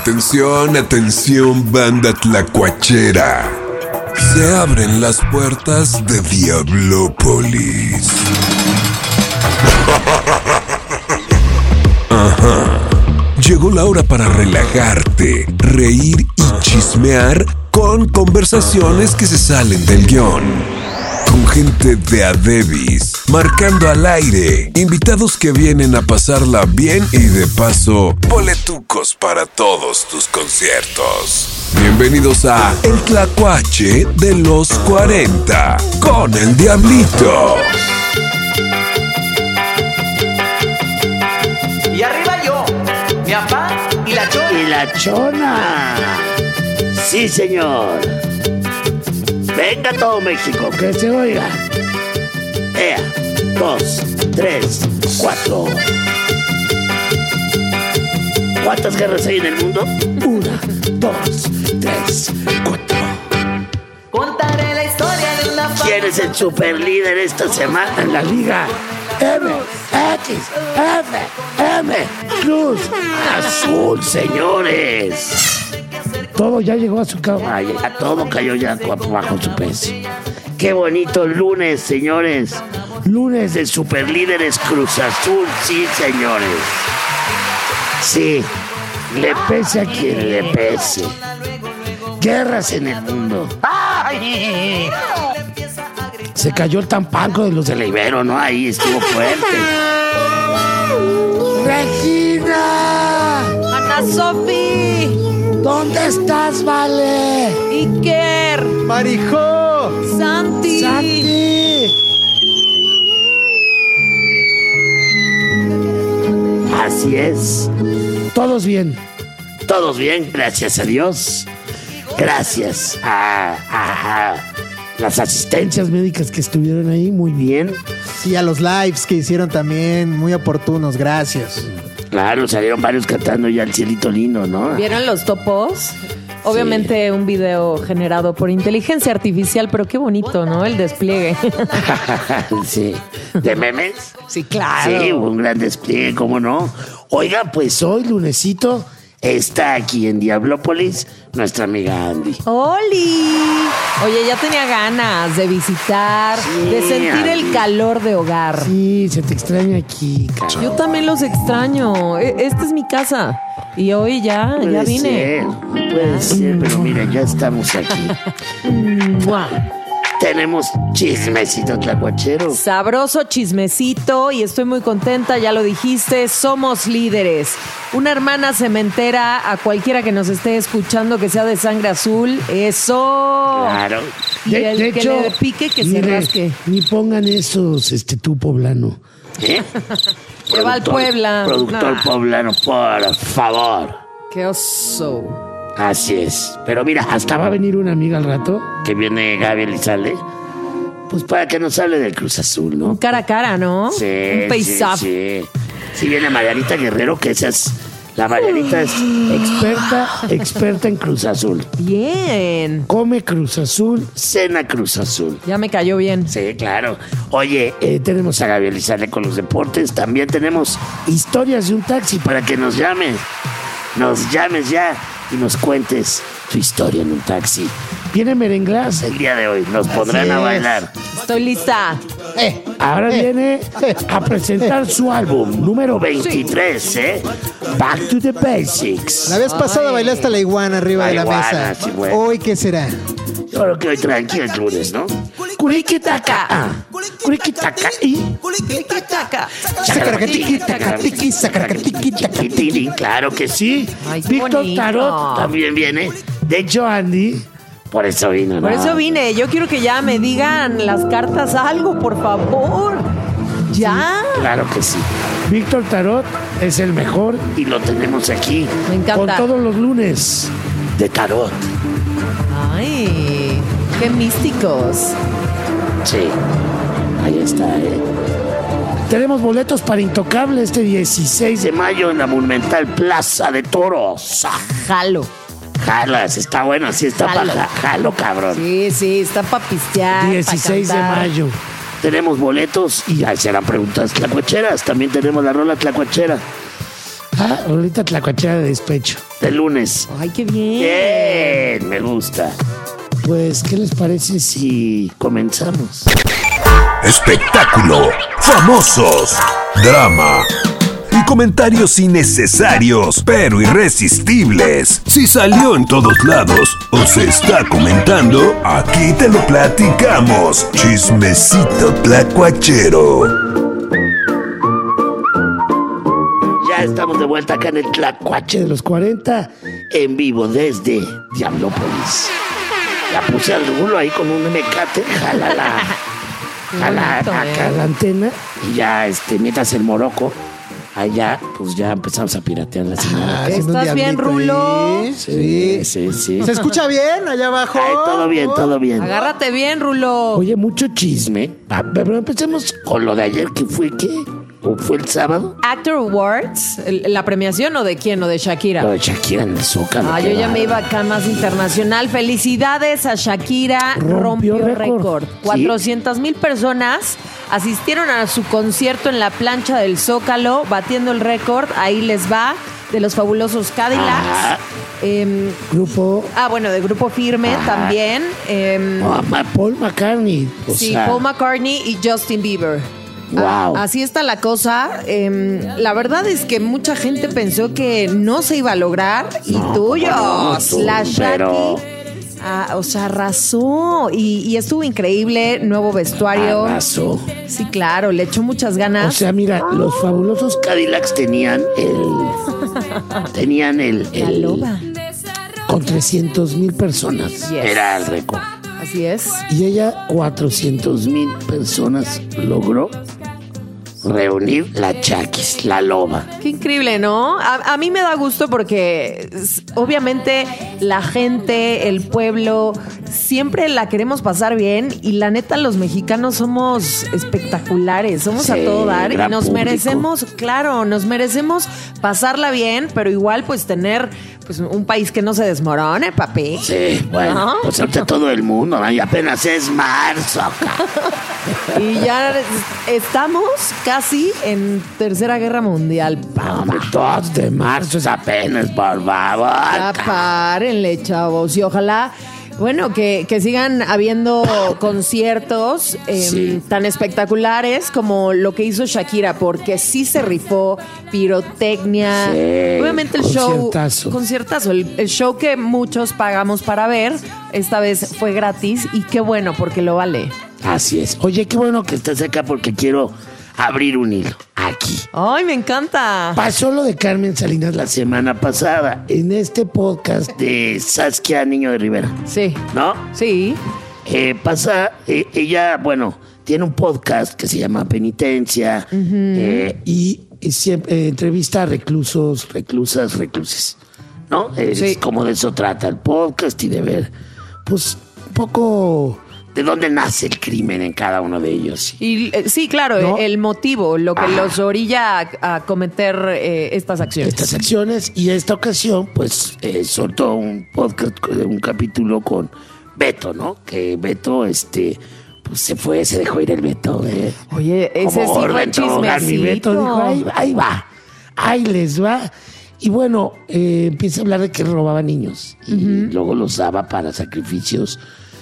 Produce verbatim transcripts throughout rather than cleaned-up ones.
Atención, atención, banda tlacuachera. Se abren las puertas de Diablópolis. Ajá. Llegó la hora para relajarte, reír y chismear con conversaciones que se salen del guión. Con gente de a Devis, marcando al aire, invitados que vienen a pasarla bien y de paso, boletucos para todos tus conciertos. Bienvenidos a El Tlacuache de los cuarenta, con el Diablito. Y arriba yo, mi papá y la chona. Y la chona. Sí, señor. Venga todo México, que se oiga. Ea, dos, tres, cuatro. ¿Cuántas guerras hay en el mundo? Una, dos, tres, cuatro. Contaré la historia de una familia. ¿Quién es el super líder esta semana en la liga? M, X, F, M, Cruz Azul, señores. Todo ya llegó a su cama, ya todo cayó ya bajo su peso. Qué bonito lunes, señores. Lunes de superlíderes Cruz Azul, sí, señores. Sí, le pese a quien le pese. Guerras en el mundo. ¡Ay! Se cayó el tampanco de los de la Ibero, ¿no? Ahí estuvo fuerte. ¡Regina! ¡Ana Sofi! ¿Dónde estás, Vale? Iker. Marijó. Santi. Santi. Así es. Todos bien. Todos bien, gracias a Dios. Gracias a, a, a las asistencias médicas que estuvieron ahí, muy bien. Sí, a los lives que hicieron también, muy oportunos, gracias. Claro, salieron varios cantando ya el cielito lindo, ¿no? ¿Vieron los topos? Obviamente sí. Un video generado por inteligencia artificial, pero qué bonito, ¿no? El despliegue. Sí. ¿De memes? Sí, claro. Sí, hubo un gran despliegue, ¿cómo no? Oigan, pues hoy, lunesito, está aquí en Diablópolis nuestra amiga Andy. ¡Holi! Oye, ya tenía ganas de visitar, sí, de sentir Andy. El calor de hogar. Sí, se te extraña aquí, cabrón. Yo también los extraño. Esta es mi casa. Y hoy ya, puede ya vine. Ser, puede ser, pero mira, ya estamos aquí. Tenemos chismecito tlacuachero. Sabroso chismecito y estoy muy contenta, ya lo dijiste, somos líderes. Una hermana cementera a cualquiera que nos esté escuchando que sea de sangre azul, eso. Claro. Y de, el de que hecho, le pique que mire, se rasque. Ni pongan esos, este, tú poblano. ¿Eh? Que va al Puebla. Productor nah. poblano, por favor. Qué oso. Así es. Pero mira, hasta va a venir una amiga al rato, que viene Gaby Elizalde, pues para que nos hable del Cruz Azul, ¿no? Un cara a cara, ¿no? Sí, un face-up. Sí, sí. Sí viene Margarita Guerrero, que esa es... La Margarita es experta, experta en Cruz Azul. Bien. Come Cruz Azul, cena Cruz Azul. Ya me cayó bien. Sí, claro. Oye, eh, tenemos a Gaby Elizalde con los deportes. También tenemos historias de un taxi para que nos llamen. Nos llames ya y nos cuentes tu historia en un taxi. Viene Merenglás el día de hoy. Nos pondrán a bailar. Estoy lista. Eh, ahora eh, viene eh, a presentar eh, su álbum número veintitrés, sí. ¿eh? Back to the Basics. La vez pasada Ay. bailaste la iguana arriba la de la iguana, mesa. Sí, bueno. ¿Hoy qué será? Yo creo que hoy tranquilo el lunes, ¿no? Curiquitaca. Ah. Curiquitaca y... Curiquitaca. Sacaracatiquitaca, tiqui, sacaracatiquitaca. Claro que sí. Ay, Víctor bonito. Tarot también viene. De hecho, Andy... Por eso vino, ¿no? Por eso vine. Yo quiero que ya me digan las cartas algo, por favor. Ya. Sí, claro que sí. Víctor Tarot es el mejor y lo tenemos aquí. Me encanta. Con todos los lunes de Tarot. Ay, qué místicos. Sí, ahí está, ¿eh? Tenemos boletos para Intocable este dieciséis de mayo en la Monumental Plaza de Toros. Jalo. Jalas, está bueno, sí está Jalo. para jalo, cabrón. Sí, sí, está para pistear. dieciséis pa de mayo. Tenemos boletos y ahí serán preguntas tlacuacheras. También tenemos la rola tlacuachera. Ah, rolita tlacuachera de despecho. De lunes. Ay, qué bien. Bien, me gusta. Pues, ¿qué les parece si comenzamos? Espectáculo, famosos, drama y comentarios innecesarios pero irresistibles. Si salió en todos lados o se está comentando, aquí te lo platicamos. Chismecito tlacuachero. Ya estamos de vuelta acá en el Tlacuache de los cuarenta, en vivo desde Diablópolis. Ya puse al rulo ahí con un mecate, jala la, jala bonito, acá eh. la antena y ya, este, mientras el moroco, allá, pues ya empezamos a piratear la señal. Ah, haciendo un ¿Estás bien, diablito Rulo? ahí. Sí, sí, sí. ¿Se escucha bien allá abajo? Ay, todo bien, todo bien. Agárrate bien, Rulo. Oye, mucho chisme. Ah, pero empecemos con lo de ayer, que fue, ¿qué? ¿O fue el sábado? Actor Awards, ¿el- ¿la premiación o de quién? ¿O de Shakira? Lo de Shakira en el Zócalo. Ah, qué yo ya me iba bárbaro. acá más internacional. Felicidades a Shakira, Rompió rompió, récord. récord. Sí. cuatrocientas mil personas asistieron a su concierto en la plancha del Zócalo, batiendo el récord. Ahí les va, de los fabulosos Cadillacs. Ah. Em, Grupo ah, bueno, de Grupo Firme Ah. también. Em, oh, Ma- Paul McCartney. O sí, sea, Paul McCartney y Justin Bieber. Wow. Ah, así está la cosa. Em, la verdad es que mucha gente pensó que no se iba a lograr. Y tuyos, no, tú, la Shaki. pero- ah, o sea, arrasó. Y, y estuvo increíble. Nuevo vestuario. Arrasó. Sí, claro, le echó muchas ganas. O sea, mira, los fabulosos Cadillacs tenían el. tenían el. la el- loba. Con trescientos mil personas. Yes. Era el récord. Así es. Y ella, cuatrocientos mil personas logró reunir la Chakis, la loba. Qué increíble, ¿no? A, a mí me da gusto porque s- obviamente la gente, el pueblo, siempre la queremos pasar bien y la neta los mexicanos somos espectaculares, somos Sí, a todo dar y gran nos público. merecemos, claro, nos merecemos pasarla bien, pero igual pues tener pues un país que no se desmorone, papi. Sí, bueno, ¿No? pues ahorita todo el mundo, ¿no? Y apenas es marzo acá. Y ya estamos casi en Tercera Guerra Mundial. Hombre, dos de marzo es apenas, por favor. Ya párenle, chavos. Y ojalá, bueno, que, que sigan habiendo conciertos eh, Sí. tan espectaculares como lo que hizo Shakira, porque sí se rifó, pirotecnia. Sí, Obviamente el show. conciertazo. Conciertazo. El, el show que muchos pagamos para ver, esta vez fue gratis y qué bueno, porque lo vale. Así es. Oye, qué bueno que estás acá porque quiero abrir un hilo aquí. ¡Ay, me encanta! Pasó lo de Carmen Salinas la semana pasada en este podcast de Saskia Niño de Rivera, Sí. ¿no? Sí. Eh, pasa, eh, ella, bueno, tiene un podcast que se llama Penitencia eh, y, y siempre eh, entrevista a reclusos, reclusas, recluses, ¿no? Es Sí. como de eso trata el podcast y de ver, pues, un poco de dónde nace el crimen en cada uno de ellos. Y eh, sí, claro, ¿No? el motivo, lo que Ah. los orilla a, a cometer eh, estas acciones. Estas acciones y esta ocasión pues eh, soltó un podcast, un capítulo con Beto, ¿no? Que Beto este pues se fue, se dejó ir el Beto, ¿eh? Oye, ese Como sí fue gorda en tobogán, mi Beto dijo, ahí, chismecito. ahí va, ahí les va. Y bueno, eh, empieza a hablar de que robaba niños y luego los daba para sacrificios,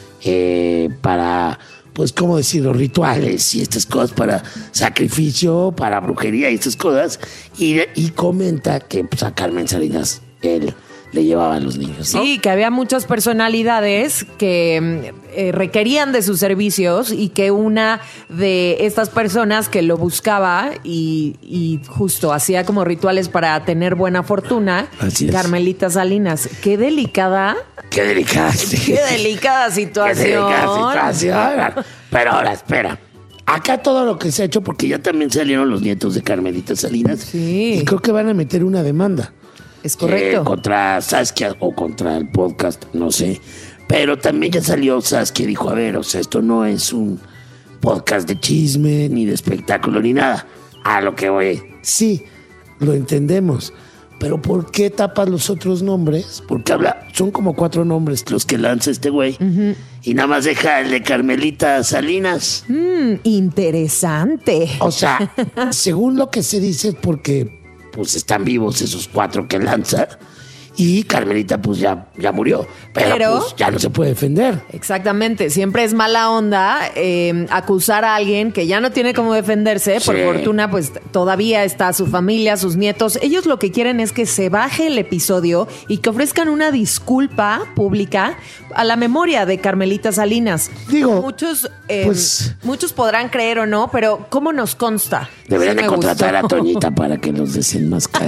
eh, para, pues, ¿cómo decirlo? Rituales y estas cosas, para sacrificio, para brujería y estas cosas. Y, y comenta que pues, a Carmen Salinas él le llevaba a los niños, ¿no? Sí, que había muchas personalidades que mm, eh, requerían de sus servicios y que una de estas personas que lo buscaba y, y justo hacía como rituales para tener buena fortuna, Así es. Carmelita Salinas. Qué delicada, Qué delicada. qué delicada Qué situación. delicada situación. Pero ahora, espera. Acá todo lo que se ha hecho, porque ya también salieron los nietos de Carmelita Salinas. Sí. Y creo que van a meter una demanda. Es correcto. Eh, contra Saskia o contra el podcast, no sé. Pero también ya salió Saskia y dijo, a ver, o sea, esto no es un podcast de chisme, ni de espectáculo, ni nada. A lo que voy. Sí, lo entendemos. Pero ¿por qué tapas los otros nombres? Porque habla, son como cuatro nombres los que lanza este güey. Y nada más deja el de Carmelita Salinas. Mm, interesante. O sea, según lo que se dice es porque pues están vivos esos cuatro que lanza. Y Carmelita pues ya, ya murió, pero, Pero- pues ya no se puede defender. Exactamente, siempre es mala onda eh, acusar a alguien que ya no tiene cómo defenderse. Por Sí. fortuna, pues todavía está su familia, sus nietos. Ellos lo que quieren es que se baje el episodio y que ofrezcan una disculpa pública a la memoria de Carmelita Salinas. Digo, muchos, eh, pues- muchos podrán creer o no, pero ¿cómo nos consta? Deberían Sí de me contratar gustó. a Toñita para que los desenmascare.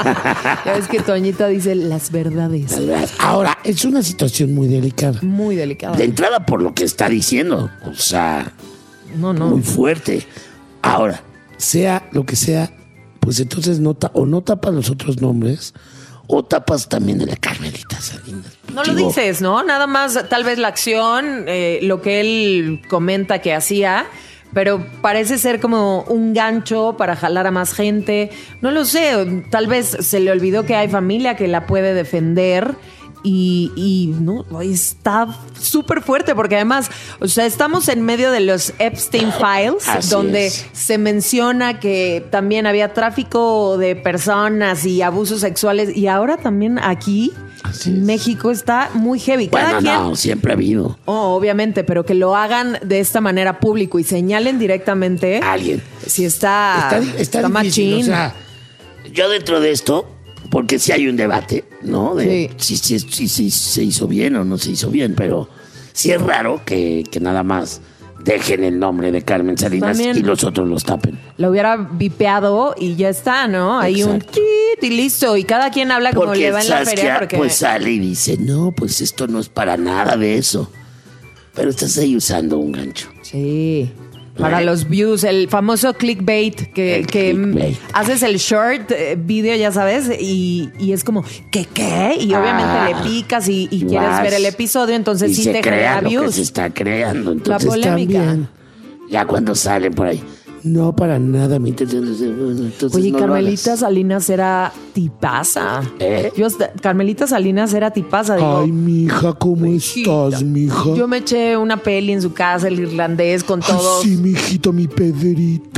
Ya ves que Toñita dice las verdades. Ahora, es una situación muy delicada. Muy delicada. De entrada por lo que está diciendo, o sea, No, no. muy fuerte. Ahora, sea lo que sea, pues entonces no ta- o no tapas los otros nombres o tapas también de la Carmelita Salinas. No lo Digo, dices, ¿no? Nada más tal vez la acción, eh, lo que él comenta que hacía, pero parece ser como un gancho para jalar a más gente. No lo sé, tal vez se le olvidó que hay familia que la puede defender. Y, y no, está súper fuerte porque además, o sea, estamos en medio de los Epstein Files, Así donde es. se menciona que también había tráfico de personas y abusos sexuales, y ahora también aquí Así en es. México está muy heavy. Cada Bueno, quien, no, siempre ha habido oh, obviamente, pero que lo hagan de esta manera público y señalen directamente alguien. si está, Está, está está difícil, machín. o sea, yo dentro de esto, porque sí hay un debate, ¿no? De si, si, si, si se hizo bien o no se hizo bien, pero sí es raro que, que nada más dejen el nombre de Carmen Salinas También- y los otros los tapen. Lo hubiera vipeado y ya está, ¿no? Hay un Exacto. tit y listo. Y cada quien habla como Porque le va en la Saskia feria. Porque pues sale y dice, no, pues esto no es para nada de eso. Pero estás ahí usando un gancho. sí. Para Eh. los views, el famoso clickbait, que, El que mm, clickbait. haces el short eh, video, ya sabes, y, y es como, ¿qué qué? Y obviamente Ah, le picas y, y y quieres vas, ver el episodio, entonces y sí se te crea genera lo que views. se está creando. Entonces polémica. también, ya cuando salen por ahí, no para nada mi intención es, bueno, entonces Oye, no lo Carmelita hagas. Salinas era tipaza. ¿Eh? Yo, hasta- Carmelita Salinas era tipaza. Digo, Ay, mija, ¿cómo Mijita. estás, mija? yo me eché una peli en su casa, el irlandés, con Ay, todos. sí, mijito, mi Pedrito.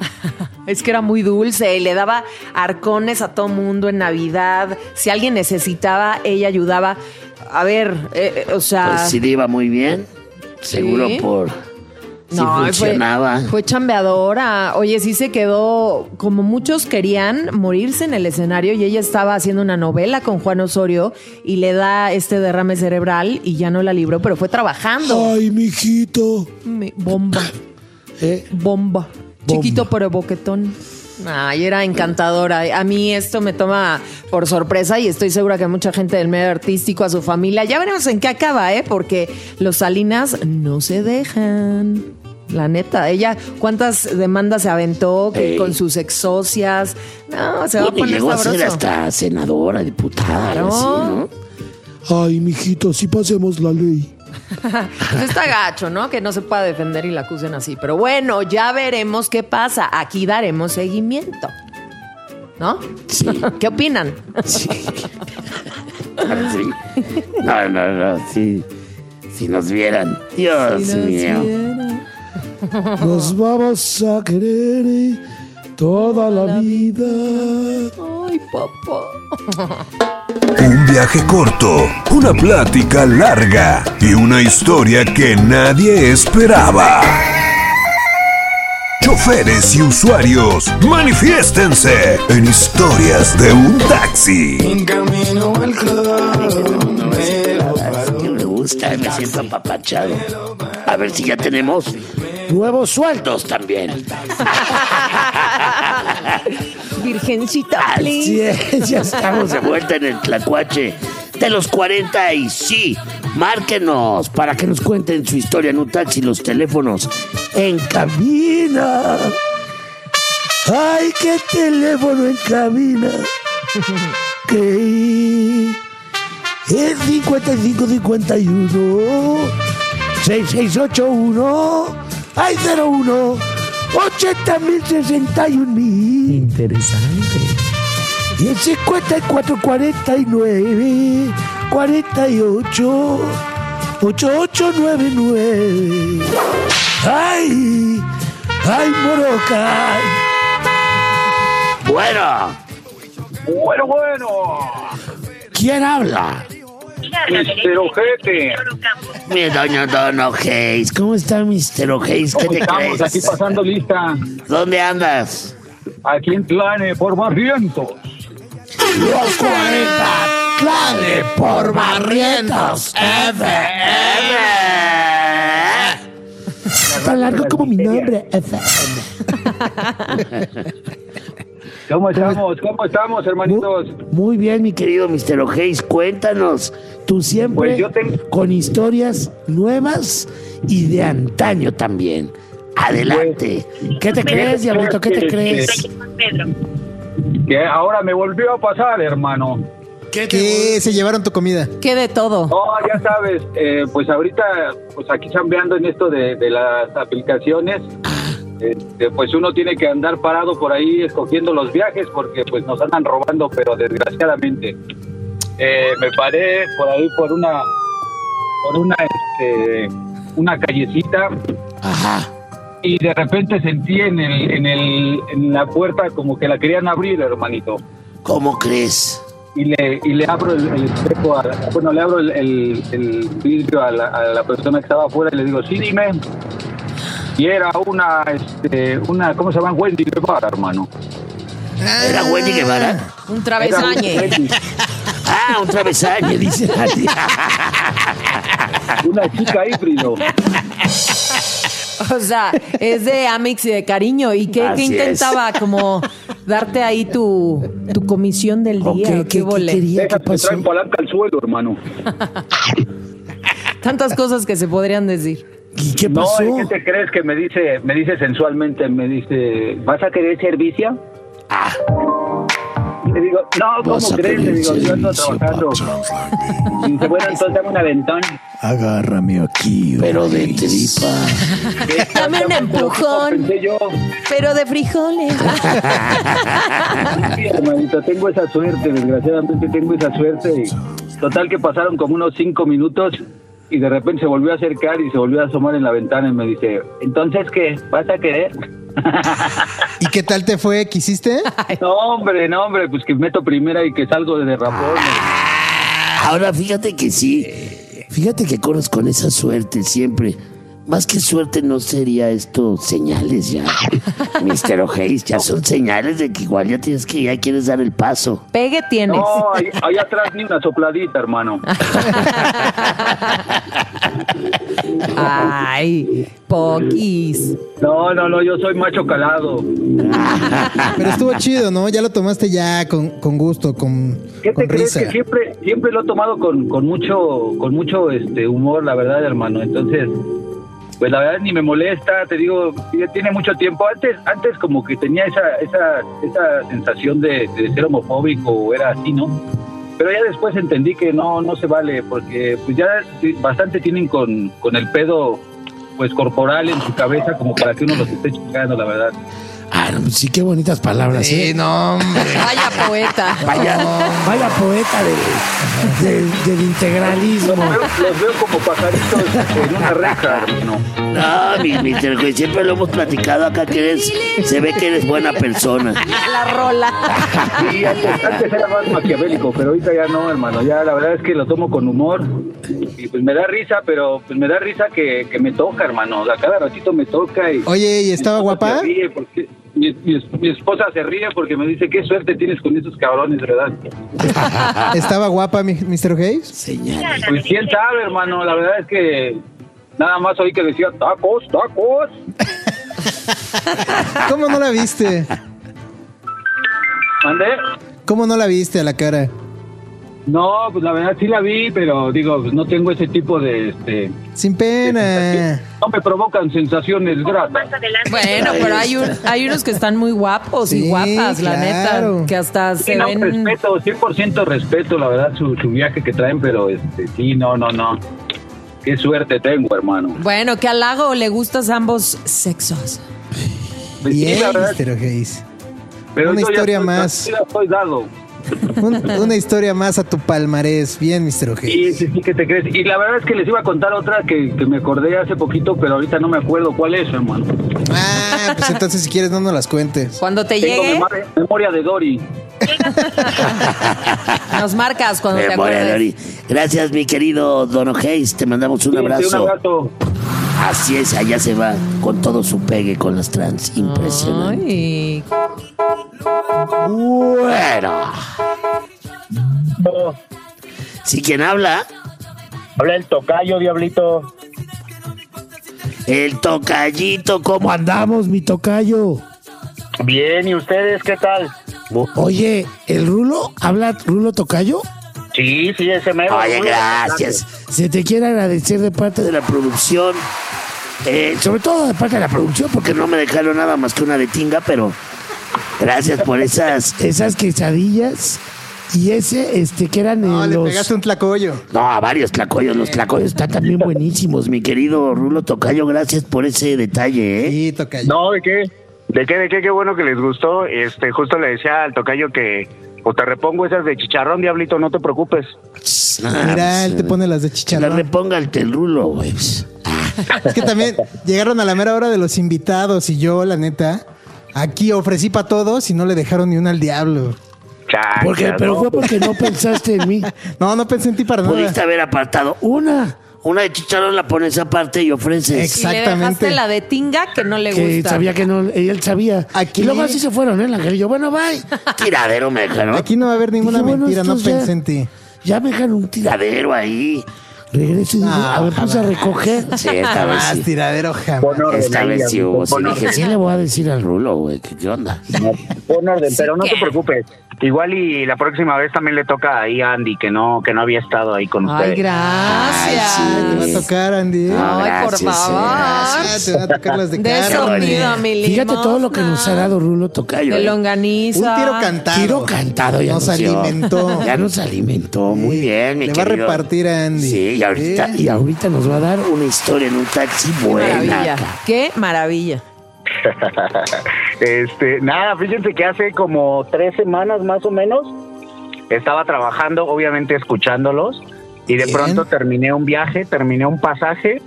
Es que era muy dulce y le daba arcones a todo mundo en Navidad. Si alguien necesitaba, ella ayudaba. A ver, eh, eh, o sea... Pues sí le iba muy bien. Seguro Sí. por... Sí no, funcionaba. Fue, fue chambeadora. Oye, sí se quedó, como muchos querían, morirse en el escenario y ella estaba haciendo una novela con Juan Osorio y le da este derrame cerebral y ya no la libró, pero fue trabajando. Ay, mijito. Mi- bomba, ¿Eh? bomba. Chiquito pero boquetón. Ay, era encantadora. A mí esto me toma por sorpresa y estoy segura que mucha gente del medio artístico, a su familia, ya veremos en qué acaba, ¿eh? Porque los Salinas no se dejan. La neta, ella, ¿cuántas demandas se aventó que Ey. con sus ex socias? No, se va a Bueno, poner llegó a sabroso. ser hasta senadora, diputada, Claro. así, ¿no? Ay, mijito, sí pasemos la ley. Pues está gacho, ¿no? Que no se pueda defender y la acusen así. Pero bueno, ya veremos qué pasa. Aquí daremos seguimiento. ¿No? Sí. ¿Qué opinan? Sí. Ah, sí. No, no, no, sí. Si nos vieran. Dios Si nos mío. viera. Nos vamos a querer eh, toda la vida. Ay, papá. Un viaje corto, una plática larga y una historia que nadie esperaba. Choferes y usuarios, manifiéstense en Historias de un Taxi. Que me gusta, me siento apapachado. A ver si ya tenemos nuevos sueldos también. Virgencita, Así please. es, ya estamos de vuelta en el Tlacuache de los cuarenta y sí, márquenos para que nos cuenten su historia en un taxi, los teléfonos en cabina. Ay, qué teléfono en cabina. Que es cincuenta y cinco cincuenta y uno seis seis ocho uno ay cero uno ochenta mil sesenta y un mil. Interesante. Y el cincuenta y cuatro cuarenta y nueve cuarenta y ocho ochenta y ocho noventa y nueve. Ay, ay, Moroca. Bueno, Bueno, bueno. ¿Quién habla? mister Ojete. Mi doña Don O'Hays. ¿Cómo está, mister O'Hays? ¿Qué te Estamos crees? aquí pasando lista. ¿Dónde andas? Aquí en Tlane, por Barrientos. Los cuarenta, Tlane por Barrientos F M. Tan largo como mi nombre, F M. ¿Cómo estamos? ¿Cómo estamos, hermanitos? Muy bien, mi querido mister O'Hays. Cuéntanos, tú siempre Pues yo tengo- con historias nuevas y de antaño también. Adelante. ¿Qué te crees, Diablito? ¿Qué te crees? Que ahora me volvió a pasar, hermano. ¿Qué? Se llevaron tu comida. ¿Qué de todo? No, ya sabes, eh, pues ahorita, pues aquí chambeando en esto de, de las aplicaciones, este, pues uno tiene que andar parado por ahí escogiendo los viajes porque pues nos andan robando, pero desgraciadamente. Eh, me paré por ahí por una, por una, este, una callecita. Ajá. Y de repente sentí en el, en el, en la puerta como que la querían abrir, hermanito. ¿Cómo crees? Y le, y le abro el, el espejo, a, bueno, le abro el, el, el vidrio a la, a la persona que estaba afuera y le digo, sí, dime. Y era una, este, una, ¿cómo se llama? Wendy Guevara, hermano. ¿Era Wendy Guevara? Un Era travesañe. Wendy, Ah, un travesañe, dice Andy. una chica híbrido. O sea, es de Amix y de cariño. ¿Y qué, Así qué intentaba? Como darte ahí tu, tu comisión del ¿O día. qué, ¿o qué- qué qué vole? quería? ¿Qué Déjate, pasó? traen palanca al suelo, hermano. Tantas cosas que se podrían decir. ¿Y qué No, pasó? ¿y ¿qué te crees que me dice, me dice sensualmente? Me dice, ¿vas a querer servicio? Ah, Y le digo, no, Vas ¿cómo a crees? Le pedir digo, yo ando servicio, trabajando. Y dice, bueno, entonces dame un aventón. Agárrame aquí. pero de tripa. Dame un empujón. Pensé yo, Pero de frijoles. sí, hermanito, tengo esa suerte, desgraciadamente tengo esa suerte. Y total que pasaron como unos cinco minutos y de repente se volvió a acercar y se volvió a asomar en la ventana y me dice, ¿entonces qué? ¿Vas a querer? ¿Y qué tal te fue? ¿Quisiste? No, hombre, no, hombre, pues que meto primera y que salgo de derrapón. Ahora fíjate que sí. Fíjate que corres con esa suerte siempre. Más que suerte no sería esto señales ya. mister O'Hays, ya son señales de que igual ya tienes que, ya quieres dar el paso. Pegue tienes. No, ahí, ahí atrás ni una sopladita, hermano. Ay, poquis. No, no, no, yo soy macho calado. Pero estuvo chido, ¿no? Ya lo tomaste ya con, con gusto, con, ¿Qué te con crees? risa. Que siempre, siempre lo he tomado con, con mucho, con mucho este humor, la verdad, hermano. Entonces, pues la verdad ni me molesta, te digo, ya tiene mucho tiempo. Antes, antes como que tenía esa, esa, esa sensación de, de ser homofóbico o era así, ¿no? Pero ya después entendí que no, no se vale, porque pues ya bastante tienen con, con el pedo pues corporal en su cabeza como para que uno los esté chingando, la verdad. Ah, no, pues sí, qué bonitas palabras, Sí, ¿eh? no, hombre. Vaya poeta. Vaya, vaya poeta de, de- del integralismo. Los veo, los veo como pajaritos en una reja, hermano. No, mi mister O'Hays, siempre lo hemos platicado acá que eres, se ve que eres buena persona. La rola. Sí, antes, antes era más maquiavélico, pero ahorita ya no, hermano. Ya la verdad es que lo tomo con humor y pues me da risa, pero pues me da risa que, que me toca, hermano. A cada ratito me toca y... Oye, ¿y estaba mi esposa guapa? se ríe porque- mi, mi- mi esposa se ríe porque me dice, qué suerte tienes con esos cabrones, ¿verdad? ¿Estaba guapa, mi- mister O'Hays? Señales. Pues quién sabe, hermano. La verdad es que nada más oí que decía, tacos, tacos. ¿Cómo no la viste? ¿Mandé? ¿Cómo no la viste a la cara? No, pues la verdad sí la vi, pero digo, pues no tengo ese tipo de... este Sin pena. No me provocan sensaciones gratas. Bueno, pero hay, un, hay unos que están muy guapos y Sí, guapas, la claro. neta. Que hasta Sí, se no, ven. respeto, cien por ciento respeto, la verdad, su, su viaje que traen, pero este, sí, no, no, no. Qué suerte tengo, hermano. Bueno, que al lago le gustas ambos sexos. Pues sí, Bien, la verdad, mister O'Hays. pero una yo ya historia estoy- más. ya estoy dado. Un- una historia más a tu palmarés. Bien, mister Sí, O'Hays. sí, sí, que te crees. Y la verdad es que les iba a contar otra que, que me acordé hace poquito, pero ahorita no me acuerdo cuál es, hermano. Ah, pues entonces si quieres no nos las cuentes. Cuando te Tengo llegue, memoria, memoria de Dory. Nos marcas cuando Me te muero, acuerdes. Lori. Gracias, mi querido Don O'Hays. Te mandamos un Sí, abrazo. un abrazo. Así es, allá se va con todo su pegue con las trans. Impresionante. Ay, Bueno. ¿Sí quién habla? Habla el tocayo, diablito. El tocallito. ¿Cómo andamos, mi tocayo? Bien, ¿y ustedes qué tal? Oye, ¿el Rulo? ¿Habla Rulo Tocayo? Sí, sí, ese mero. Oye, gracias. Se te quiere agradecer de parte de la producción. Eh, sobre todo de parte de la producción, porque no me dejaron nada más que una de tinga, pero gracias por esas, esas quesadillas. Y ese, este, que eran No, en le los... pegaste un tlacoyo. No, a varios tlacoyos. Los tlacoyos están también buenísimos, mi querido Rulo Tocayo. Gracias por ese detalle, ¿eh? Sí, tocayo. No, ¿de qué? ¿De qué, de qué? Qué bueno que les gustó. Este, justo le decía al tocayo que o te repongo esas de chicharrón, diablito, no te preocupes. Ah, Mira, él pues, te pone las de que la chicharrón. reponga el, el Rulo, güey. Es que también llegaron a la mera hora de los invitados y yo, la neta, aquí ofrecí para todos y no le dejaron ni una al diablo. Chanclas, Porque, pero ¿no? fue porque no pensaste en mí. No, no pensé en ti para nada. Pudiste haber apartado una. Una de chicharrón la pones aparte y ofreces. y le Exactamente. dejaste la de tinga que no le Que gusta. sabía que no, él sabía. Aquí- Y luego así se fueron, ¿eh? El ángel y yo, bueno, bye. Tiradero me dejaron. Aquí no va a haber ninguna Dije, bueno, mentira, no estos ya- pensé en ti. Ya me dejaron un tiradero ahí. Regreso y dije, No, a ver, puse a jamás. recoger. Sí, esta vez Más sí. tiradero jamás. Pon orden Esta ahí, vez sí diablito, hubo. Sí, pon dije, orden. sí le voy a decir al Rulo, güey. ¿Qué, qué onda? No, pon orden, pero no ¿qué? te preocupes. Igual y la próxima vez también le toca ahí a Andy, que no, que no había estado ahí con Ay, ustedes. gracias. Ay, Te va a tocar, Andy. ¿eh? No, Ay, por gracias, favor. Ah, te va a tocar las de De carne. sortido, mi limosna. Fíjate todo lo que nos ha dado Rulo Tocayo. De ¿eh? longaniza. Un tiro cantado. Tiro cantado ya Nos nos dio. alimentó. Ya nos alimentó. Muy bien, mi Le va a querido. repartir a Andy. Sí, y ahorita, Sí. y ahorita nos va a dar una historia en un taxi Qué buena. maravilla. Qué maravilla. Este, nada, fíjense que hace como tres semanas más o menos estaba trabajando, obviamente escuchándolos, y de Bien. pronto terminé un viaje, terminé un pasaje,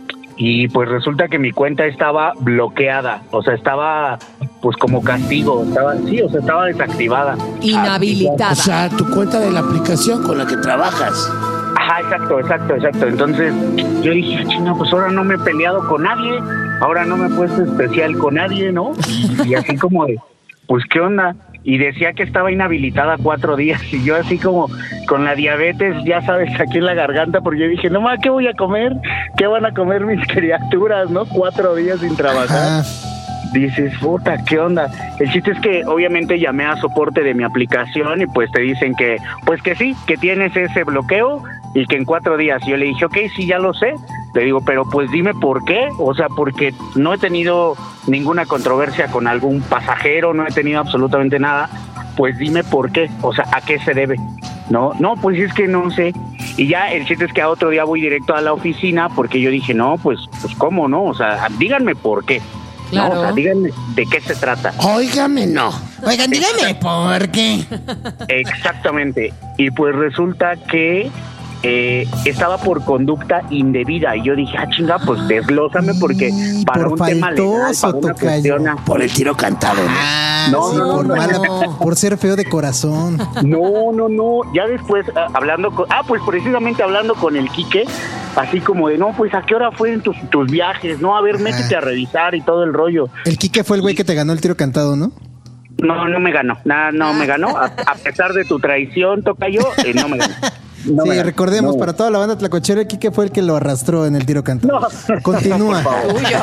y pues resulta que mi cuenta estaba bloqueada, o sea, estaba pues como castigo, estaba, sí, o sea, estaba desactivada. Inhabilitada. O sea, tu cuenta de la aplicación con la que trabajas. Ajá, exacto, exacto, exacto. Entonces yo dije, chinga, pues ahora no me he peleado con nadie, ahora no me he puesto especial con nadie, ¿no? Y, y así como de, pues qué onda. Y decía que estaba inhabilitada cuatro días y yo así como con la diabetes, ya sabes, aquí en la garganta, porque yo dije, no ma, ¿qué voy a comer? ¿Qué van a comer mis criaturas, no? Cuatro días sin trabajar. Ajá. Dices, puta, ¿qué onda? El chiste es que obviamente llamé a soporte de mi aplicación y pues te dicen que, pues que sí, que tienes ese bloqueo y que en cuatro días. Yo le dije, ok, sí, ya lo sé. Le digo, pero pues dime por qué. O sea, porque no he tenido ninguna controversia con algún pasajero, no he tenido absolutamente nada. Pues dime por qué, o sea, ¿a qué se debe? No, no, pues es que no sé. Y ya el chiste es que a otro día voy directo a la oficina porque yo dije, no, pues, pues ¿cómo no? O sea, díganme por qué. Claro. No, o sea, díganme de qué se trata. Óigame, no. Oigan, dígame por qué. Exactamente. Y pues resulta que eh, estaba por conducta indebida. Y yo dije, ah, chinga, pues desglósame porque Y para por un tema legal, faltoso, para una tocayo. cuestión... a- Por el tiro cantado. ¿no? Ah, No, sí, no, por, no, mala- no. por ser feo de corazón. No, no, no. Ya después, ah, hablando con... Ah, pues precisamente hablando con el Quique, así como de, no, pues ¿a qué hora fueron tus, tus viajes? No, a ver, métete a revisar y todo el rollo. El Quique fue el güey que te ganó el tiro cantado, ¿no? No, no me ganó. Nada, no me ganó. A, a pesar de tu traición, tocayo, eh, no me ganó. No me sí, ganó. recordemos, No. para toda la banda tlacochera, el Quique fue el que lo arrastró en el tiro cantado. No. Continúa. Por favor. Tuyo.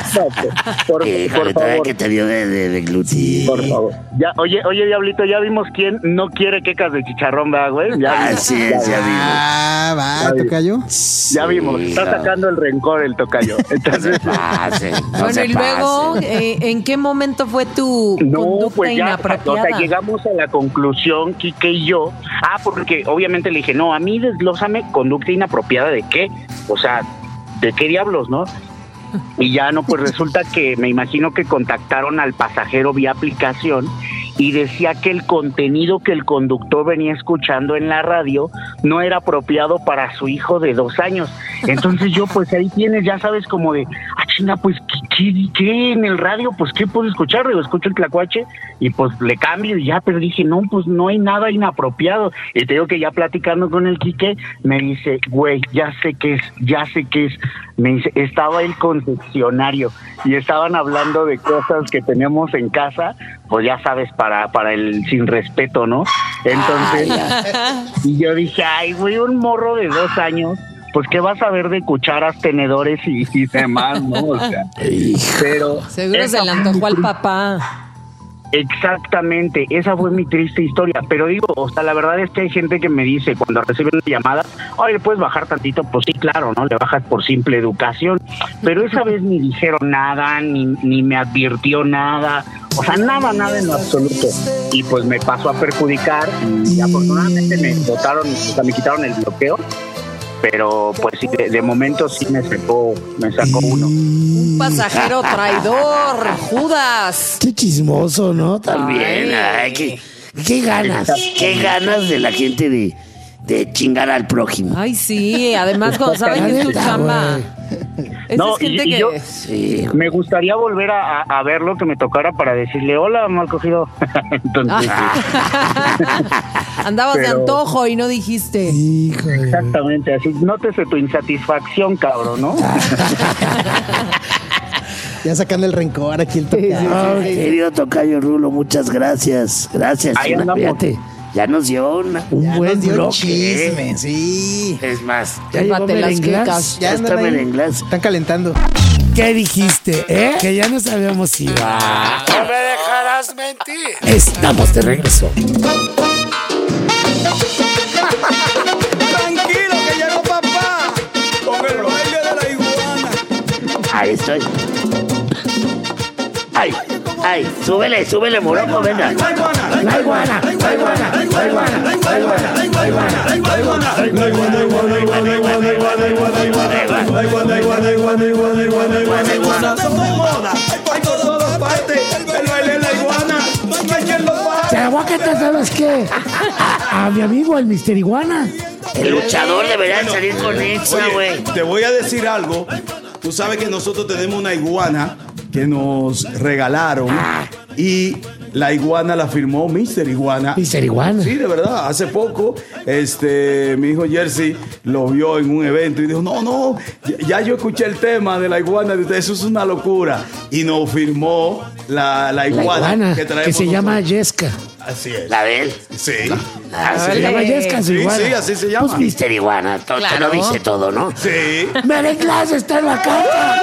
No, por, Híjole, por todavía favor. que te dio de, de, de glúteo. Por favor. Ya, oye, oye, Diablito, ya vimos quién no quiere quecas de chicharrón, ¿verdad, güey? Ya vimos. Así es, ya vimos. Ah, va, Ya vi. tocayo. Ya vimos. Sí, Está no. sacando el rencor el tocayo. No se Entonces, pase, no Bueno, se y luego, pase. eh, ¿en qué momento fue tu no, conducta pues ya, o inapropiada? sea, llegamos a la conclusión, Quique y yo. Ah, porque obviamente le dije, no, a mí desglósame conducta inapropiada de qué. O sea, ¿de qué diablos, no? Y ya no, pues resulta que me imagino que contactaron al pasajero vía aplicación y decía que el contenido que el conductor venía escuchando en la radio no era apropiado para su hijo de dos años. Entonces yo pues ahí tienes, ya sabes, como de, ah, chinga, pues, ¿qué, qué, qué en el radio? Pues, ¿qué puedo escuchar? Digo, escucho el tlacuache y pues le cambio y ya, pero dije, no, pues no hay nada inapropiado. Y te digo que ya platicando con el Quique, me dice, güey, ya sé qué es, ya sé qué es. Me dice, estaba el concesionario y estaban hablando de cosas que tenemos en casa, pues ya sabes, para, para el sin respeto, ¿no? Entonces, y yo dije, ay, güey, un morro de dos años, pues qué vas a ver de cucharas, tenedores y, y demás, ¿no? O sea, pero seguro se le antojó al papá. Exactamente, esa fue mi triste historia, pero digo, o sea, la verdad es que hay gente que me dice cuando reciben una llamada, oye, ¿puedes bajar tantito? Pues sí, claro, ¿no? Le bajas por simple educación, pero esa vez ni dijeron nada, ni, ni me advirtió nada, o sea, nada, nada en lo absoluto, y pues me pasó a perjudicar, y afortunadamente me botaron, o sea, me quitaron el bloqueo, pero pues sí, de, de momento sí me sacó, me sacó uno. Un pasajero traidor, Judas. Qué chismoso, ¿no? También. Ay. Ay, qué, qué ganas, qué ganas de la gente de, de chingar al prójimo. Ay, sí, además cuando saben que es tu Neta, chamba. Esa No, es gente y- y que... yo- Sí. Me gustaría volver a, a, a verlo, que me tocara para decirle, hola, mal cogido. Entonces, Andabas de Pero- antojo y no dijiste. Híjole. exactamente, así, nótese tu insatisfacción, cabrón, ¿no? Ya sacando el rencor aquí el tocayo. No, querido tocayo Rulo, muchas gracias. Gracias. Ahí Una- andamos. fíjate, ya nos dio una- un Ya buen nos dio bloque. chisme, sí. Es más, ya Tómate llegó las Merenglas. quecas. Ya está andan ahí. Merenglas. Están calentando. ¿Qué dijiste, eh? Que ya nos habíamos ido. No me dejarás mentir. Estamos de regreso. Tranquilo que llegó papá con el baile de la iguana. Ahí estoy. Ay, ay, súbele, súbele, moroco, venga. La iguana, La iguana, la iguana, la iguana, la iguana, la iguana, la iguana. la iguana, la iguana, la iguana, la iguana, iguana, iguana, iguana, la iguana, iguana, iguana, iguana, iguana, iguana, iguana. Está de moda, hay por todas partes, el baile de la iguana, no hay quien lo pare. Te voy a cantar, ¿sabes qué? A, a mi amigo, el mister Iguana. El luchador debería salir con Exa, Oye, güey. te voy a decir algo. Tú sabes que nosotros tenemos una iguana que nos regalaron y la iguana la firmó mister Iguana. mister Iguana. Sí, de verdad. Hace poco, este, mi hijo Jersey lo vio en un evento y dijo, no, no, ya, ya yo escuché el tema de la iguana de ustedes, eso es una locura. Y nos firmó la, la La iguana, iguana, que, que, traemos se llama nosotros. Yesca. Así es. La de él. Sí. Ah, se Órale. llama Yesca, su Sí, iguana. sí, así se llama. Pues mister Iguana, to- te Claro. lo dice todo, ¿no? Sí. Merenglas está en la casa.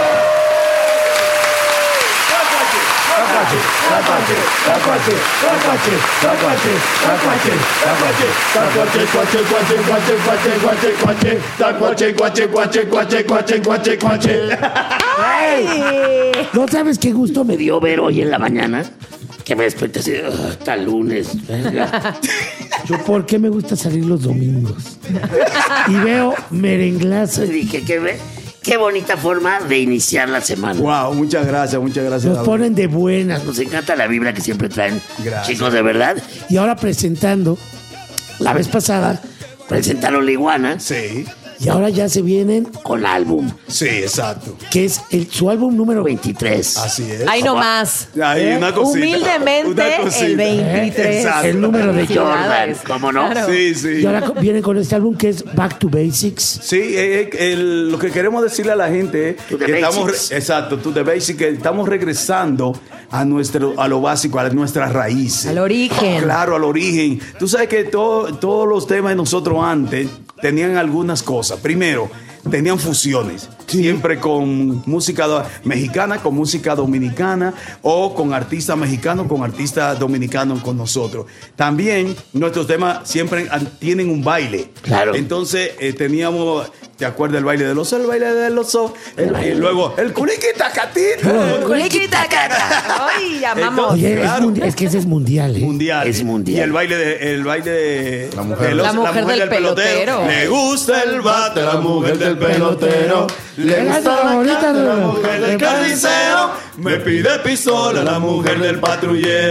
¿No sabes qué gusto me dio ver hoy en la mañana? Que me desperté así, "Ugh, hasta lunes. Venga". Yo, ¿por qué me gusta salir los domingos? Y veo Merenglazo y dije, ¿qué ve? Qué bonita forma de iniciar la semana. Wow, muchas gracias, muchas gracias. Nos David. ponen de buenas, nos encanta la vibra que siempre traen, Gracias. chicos, de verdad. Y ahora presentando, la vez pasada presentaron la iguana Sí, y ahora ya se vienen con álbum, sí, exacto. que es el, su álbum número veintitrés. Así es. Ahí nomás. Hay una cosita. Humildemente, una cosita. el veintitrés. Exacto. El número de Jordan, Felicidades. ¿cómo no? Claro. Sí, sí. Y ahora co- vienen con este álbum que es Back to Basics. Sí, eh, eh, el- lo que queremos decirle a la gente es To the que estamos, basics. re- exacto, to the basics, que estamos regresando a nuestro, a lo básico, a nuestras raíces. Al origen. Claro, al origen. Tú sabes que todo- todos los temas de nosotros antes tenían algunas cosas. Primero, tenían fusiones. Siempre con música do- mexicana, con música dominicana o con artistas mexicanos, con artistas dominicanos con nosotros. También nuestros temas siempre han- tienen un baile. Claro. Entonces eh, teníamos, ¿te acuerdas del baile del oso? El baile del oso. El- y luego el culiquitacatito. Culiquita, cata. Ay, llamamos. Oye, es Claro. mundi- es, que ese es mundial, ¿eh? Mundial. Es mundial. Y el baile de, el baile de la mujer, La mujer del pelotero. Le gusta el bate, la mujer del pelotero. Le gusta la Ahorita carne, la no. mujer del carnicero. Me pide pistola, la mujer del patrullero.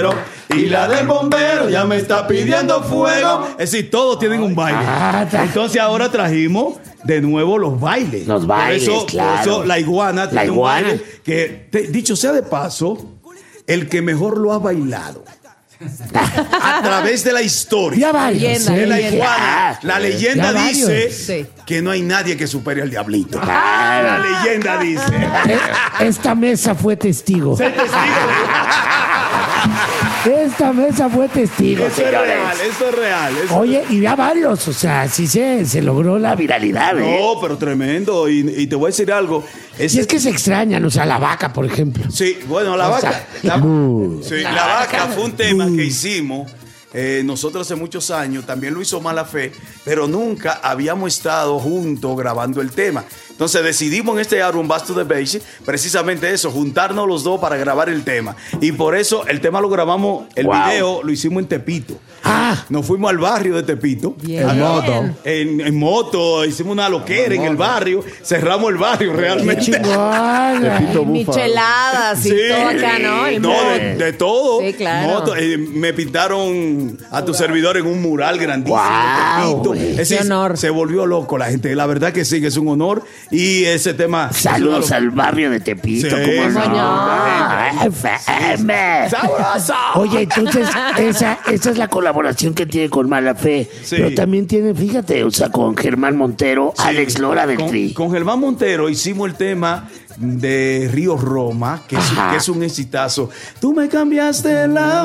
y la del bombero ya me está pidiendo fuego. Es decir, todos tienen un baile. Ah, ta- Entonces ahora trajimos de nuevo los bailes. Los bailes, Por eso, claro. por eso la iguana La tiene un iguana. baile que, te- dicho sea de paso, el que mejor lo ha bailado a través de la historia. Ya varios. Leyenda, de la leyenda. iguana. La leyenda Ya varios. dice Sí. que no hay nadie que supere al diablito. Claro. La leyenda dice. Eh, Esta mesa fue testigo. Sé testigo. Esta mesa fue testigo, Eso es señores. real, eso es real. eso- Oye, y ya varios, o sea, sí se, se logró la viralidad, ¿eh? No, pero tremendo. Y, y te voy a decir algo. Y es que se extrañan, o sea, la vaca, por ejemplo. Sí, bueno, la O vaca. sea, La, uh, sí, la vaca fue un tema que hicimos eh, nosotros hace muchos años. También lo hizo Mala Fe, pero nunca habíamos estado juntos grabando el tema. Entonces decidimos en este álbum Back to the Basics precisamente eso, juntarnos los dos para grabar el tema. Y por eso el tema lo grabamos, el Wow. video lo hicimos en Tepito. Ah. Nos fuimos al barrio de Tepito. Bien. En moto. En, en moto, hicimos una loquera en el barrio, cerramos el barrio qué realmente. chingona. Ay, micheladas y Sí, todo acá, ¿no? El no, modo. de, de todo. Sí, claro. Moto, eh, me pintaron a tu servidor en un mural grandísimo. Guau, Tepito. güey. Es decir, Qué honor. Se volvió loco la gente. La verdad que sí, que es un honor. Y ese tema. Saludos al barrio de Tepito, Sí, ¿cómo no? señor. Ah, F M. ¡Sabroso! Oye, entonces, esa, esa es la colaboración que tiene con Mala Fe. Sí. Pero también tiene, fíjate, o sea, con Germán Montero, Sí, Alex Lora del con, Tri. Con Germán Montero hicimos el tema de Río Roma, que es, Ajá. que es un exitazo. Tú me cambiaste la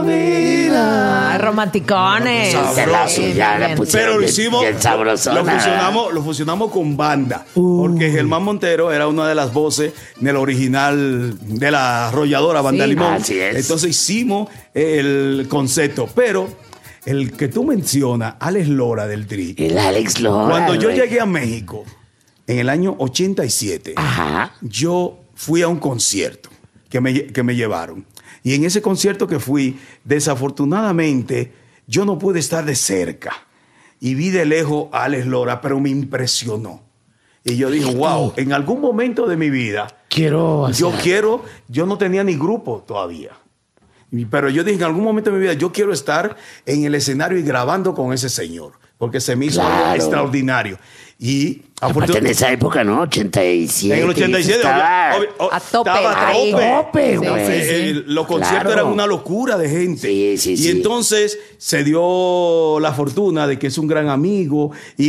vida. Ah, romanticones. Se la Sí, suya, la bien. pusieron Pero lo bien- hicimos, bien sabrosona. lo fusionamos, lo fusionamos con banda, porque Germán Montero era una de las voces del original de la arrolladora Banda Sí. Limón. Así es. Entonces hicimos el concepto, pero el que tú mencionas, Alex Lora del Tri, El Alex Lora. cuando yo güey. llegué a México en el año ochenta y siete, Ajá. yo fui a un concierto que me, que me llevaron. Y en ese concierto que fui, desafortunadamente, yo no pude estar de cerca. Y vi de lejos a Alex Lora, pero me impresionó. Y yo dije, wow, en algún momento de mi vida, Quiero hacer. yo quiero, yo no tenía ni grupo todavía. Y- Pero yo dije, en algún momento de mi vida, yo quiero estar en el escenario y grabando con ese señor. Porque se me hizo algo Claro. extraordinario. Y Aparte en esa época, ¿no? ochenta y siete. en el ochenta y siete, estaba- obvio- obvio- A tope. estaba a Ahí. tope. Tope, güey. Entonces, Sí, sí. eh, los conciertos Claro. eran una locura de gente. Sí, sí, y sí. entonces se dio la fortuna de que es un gran amigo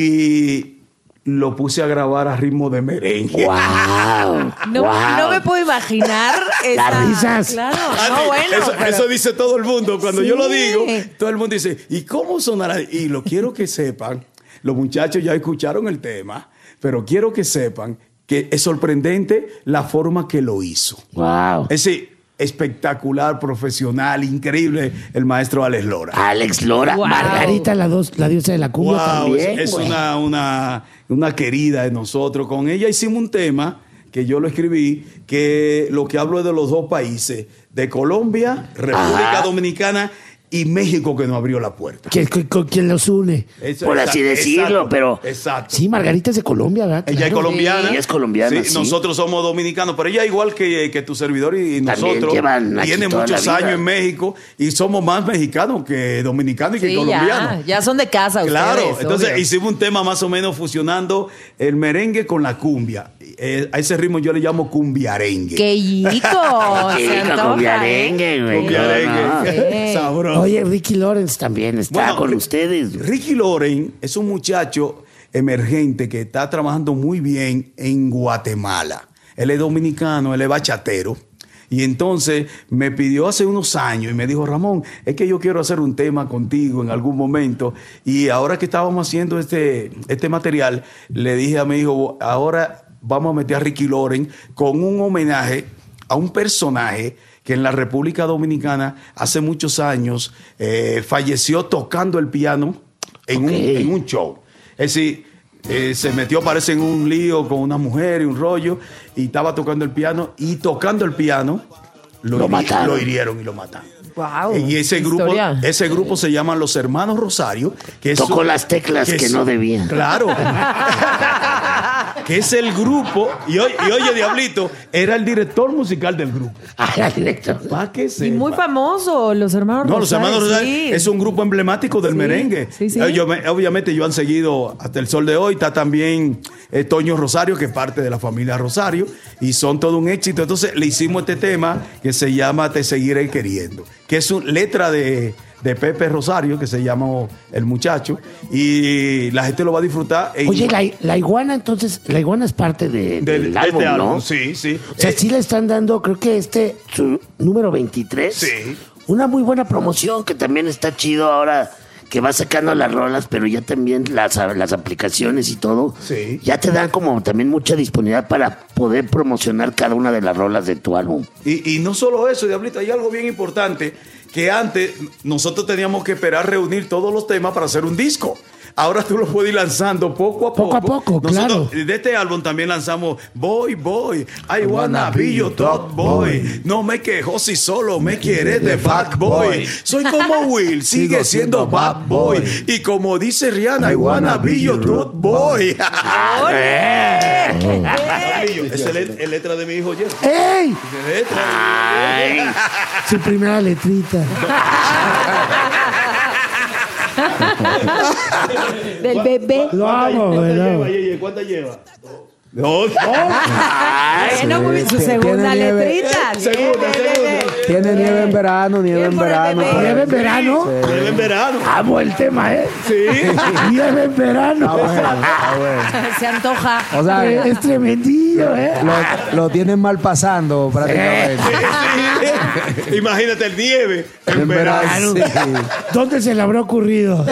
y lo puse a grabar a ritmo de merengue. ¡Wow! No, wow. no me puedo imaginar esa... Las risas. Claro, Ah, no, sí, bueno. eso, pero- eso dice todo el mundo. Cuando Sí. yo lo digo, todo el mundo dice, ¿y cómo sonará? Y lo quiero que sepan, los muchachos ya escucharon el tema, pero quiero que sepan que es sorprendente la forma que lo hizo. Wow. Es decir, espectacular, profesional, increíble el maestro Alex Lora. Alex Lora. Wow. Margarita, la, dos, la diosa de la cumbia Wow, también. es güey. una, una, una querida de nosotros. Con ella hicimos un tema que yo lo escribí, que lo que hablo es de los dos países, de Colombia, República Ajá. Dominicana y México, que nos abrió la puerta. Que- con, con quien los une. Eso, por exacto, así decirlo, exacto, pero. exacto. Sí, Margarita es de Colombia, ¿verdad? Ella es Claro. colombiana. Ella es colombiana. Sí, sí. Nosotros somos dominicanos, pero ella igual que, que tu servidor y También nosotros llevan aquí tiene toda muchos la vida. años en México y somos más mexicanos que dominicanos y que Sí, colombianos. ya, ya son de casa Claro, ustedes, entonces obvio. hicimos un tema más o menos fusionando el merengue con la cumbia. Eh, a ese ritmo yo le llamo cumbiarengue. ¡Qué rico! Qué Se rico antoja, cumbiarengue, ¿eh? güey. Cumbiarengue. No, no. Sí. Sabroso. Oye, Ricky Lawrence también está Bueno, con Ri- ustedes. Ricky Loren es un muchacho emergente que está trabajando muy bien en Guatemala. Él es dominicano, él es bachatero. Y entonces me pidió hace unos años y me dijo, Ramón, es que yo quiero hacer un tema contigo en algún momento. Y ahora que estábamos haciendo este, este material, le dije a mi hijo, ahora vamos a meter a Ricky Loren con un homenaje a un personaje que en la República Dominicana hace muchos años eh, falleció tocando el piano en, Ok. un, en un show. Es decir, eh, se metió, parece, en un lío con una mujer y un rollo, y estaba tocando el piano, y tocando el piano lo, Lo hiri- mataron. lo hirieron y lo mataron. Wow, y ese grupo, historia. ese grupo se llama Los Hermanos Rosario. Que es Tocó un- las teclas que es- no debían. Claro. Que es el grupo. Y, oye- y oye, Diablito, era el director musical del grupo. Ah, era directo. ¿Para qué se Y muy famoso, los hermanos No, los hermanos Rosario sí. es un grupo emblemático del Sí, merengue. sí, sí. Ellos me- obviamente ellos han seguido hasta el sol de hoy. Está también eh, Toño Rosario, que es parte de la familia Rosario, y son todo un éxito. Entonces le hicimos este tema que se llama Te seguiré queriendo, que es una letra de, de Pepe Rosario, que se llama El Muchacho, y la gente lo va a disfrutar. en- Oye, la, la iguana, entonces, la iguana es parte de, del, del de álbum, este álbum. ¿no? Sí, sí. O sea, Eh, sí le están dando, creo que este, su número veintitrés. Sí. Una muy buena promoción que también está chido ahora que va sacando las rolas, pero ya también las, las aplicaciones y todo. Sí. Ya te dan como también mucha disponibilidad para poder promocionar cada una de las rolas de tu álbum. Y, y no solo eso, Diablito, hay algo bien importante, que antes nosotros teníamos que esperar reunir todos los temas para hacer un disco. Ahora tú lo puedes ir lanzando poco a poco. Poco a poco, Nosotros, claro. de este álbum también lanzamos Boy, Boy, I wanna be your top boy. No me quejo si solo me quieres de bad boy. Soy como Will, sigue siendo bad boy. Y como dice Rihanna, I wanna be your top boy. Esa es la letra de mi hijo Jeff. ¡Ey! Esa es letra. Ay, su primera letrita. Del bebé. Lo amo, ¿Cuánta güey, lo amo. lleva, Yeye? ¿Cuánta lleva? Dos. Bueno, muy bien, su Tiene segunda nieve. letrita. Eh, segunda, Bien, bien, segunda. bien. Tiene nieve en verano, nieve Bien en por el verano. bebé. ¿Nieve en verano? Nieve en verano. Amo el tema, ¿eh? Sí. Nieve en verano. Ah, bueno, ah, bueno. Se antoja. O sea, Eh, es tremendillo, ¿eh? lo, lo tienen mal pasando prácticamente. Sí. Imagínate el nieve en, En verano. verano, sí. ¿Dónde se le habrá ocurrido?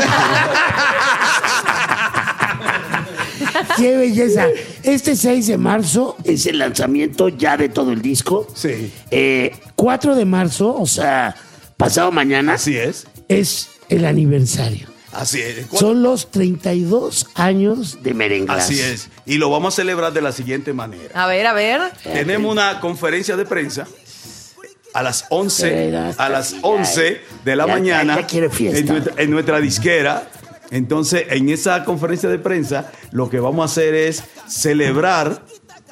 ¡Qué belleza! Este seis de marzo es el lanzamiento ya de todo el disco. Sí. Eh, cuatro de marzo, o sea, pasado mañana, Así es. es el aniversario. Así es. Son los treinta y dos años de Merenglás. Así es. Y lo vamos a celebrar de la siguiente manera. A ver, a ver. Tenemos una conferencia de prensa a las once, a las once de la Ya- mañana ya- ya quiere fiesta. En, nuestra, en nuestra disquera. Entonces, en esa conferencia de prensa, lo que vamos a hacer es celebrar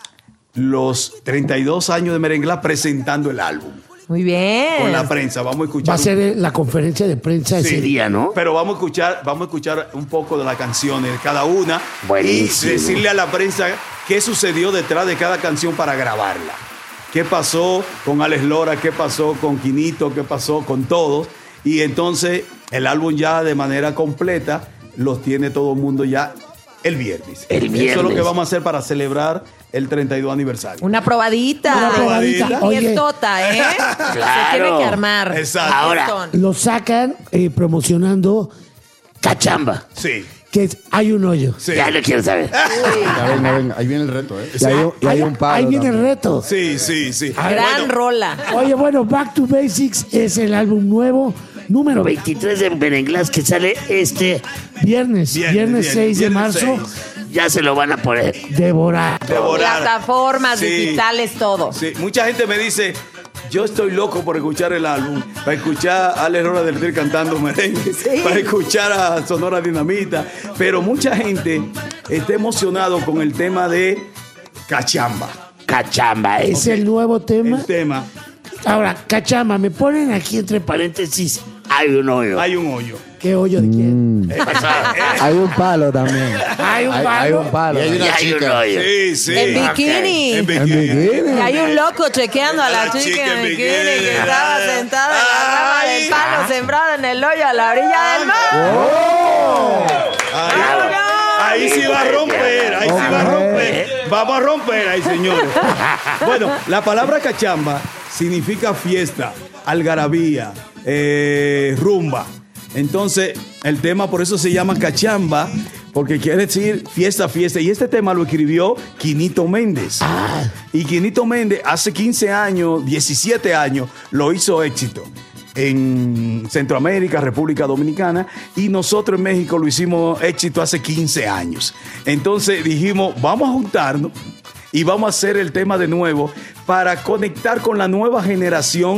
los treinta y dos años de Merenglás presentando el álbum Muy bien. con la prensa. Vamos a escuchar Va a un- ser la conferencia de prensa Sí, ese día, ¿no? Pero vamos a escuchar, vamos a escuchar un poco de las canciones de cada una Buenísimo. y decirle a la prensa qué sucedió detrás de cada canción para grabarla. ¿Qué pasó con Alex Lora? ¿Qué pasó con Quinito? ¿Qué pasó con todos? Y entonces el álbum ya de manera completa los tiene todo el mundo ya el viernes. El Eso es lo viernes. que vamos a hacer para celebrar el treinta y dos aniversario. Una probadita. Una probadita. Bien Oye. fiestota, ¿eh? Se Claro. tiene que armar. Exacto. Ahora, Fiestón. lo sacan eh, promocionando Cachamba, Sí. que es Hay un hoyo. Sí. Ya lo quiero saber. Ya venga, venga, ahí viene el reto, ¿eh? Y hay, un- y hay un palo. Ahí viene el también. reto. Sí, sí, sí. Gran Bueno, rola. Oye, bueno, Back to Basics es el álbum nuevo, número veintitrés de Merenglás, que sale este viernes, Viernes, viernes, viernes, seis de viernes marzo. seis. Ya se lo van a poder devorar. devorar. Plataformas Sí. digitales, todo. Sí, mucha gente me dice, yo estoy loco por escuchar el álbum, para escuchar a Ale Rora del Tri cantando merengue, para escuchar a Sonora Dinamita, pero mucha gente está emocionado con el tema de Cachamba. Cachamba, es el nuevo tema. El tema, Ahora, Cachamba, me ponen aquí entre paréntesis, hay un hoyo. hay un hoyo. ¿Qué hoyo de quién? Eh, Hay un palo también. Hay un Hay, palo. hay un palo. Y hay Y una hay un chica. hoyo. Sí, sí. En bikini. En En bikini. bikini. Y hay un loco chequeando a la, La chica, chica en en bikini bikini. que estaba sentada en la rama Ay. del palo sembrado en el hoyo a la orilla del mar. Ahí, ahí sí va a romper, ahí sí va a romper. Vamos a romper ahí, señores. Bueno, la palabra cachamba significa fiesta, algarabía, eh, rumba. Entonces, el tema por eso se llama cachamba, porque quiere decir fiesta, fiesta. Y este tema lo escribió Quinito Méndez. Y Quinito Méndez hace quince años, diecisiete años, lo hizo éxito en Centroamérica, República Dominicana, y nosotros en México lo hicimos éxito hace quince años. Entonces dijimos, vamos a juntarnos y vamos a hacer el tema de nuevo para conectar con la nueva generación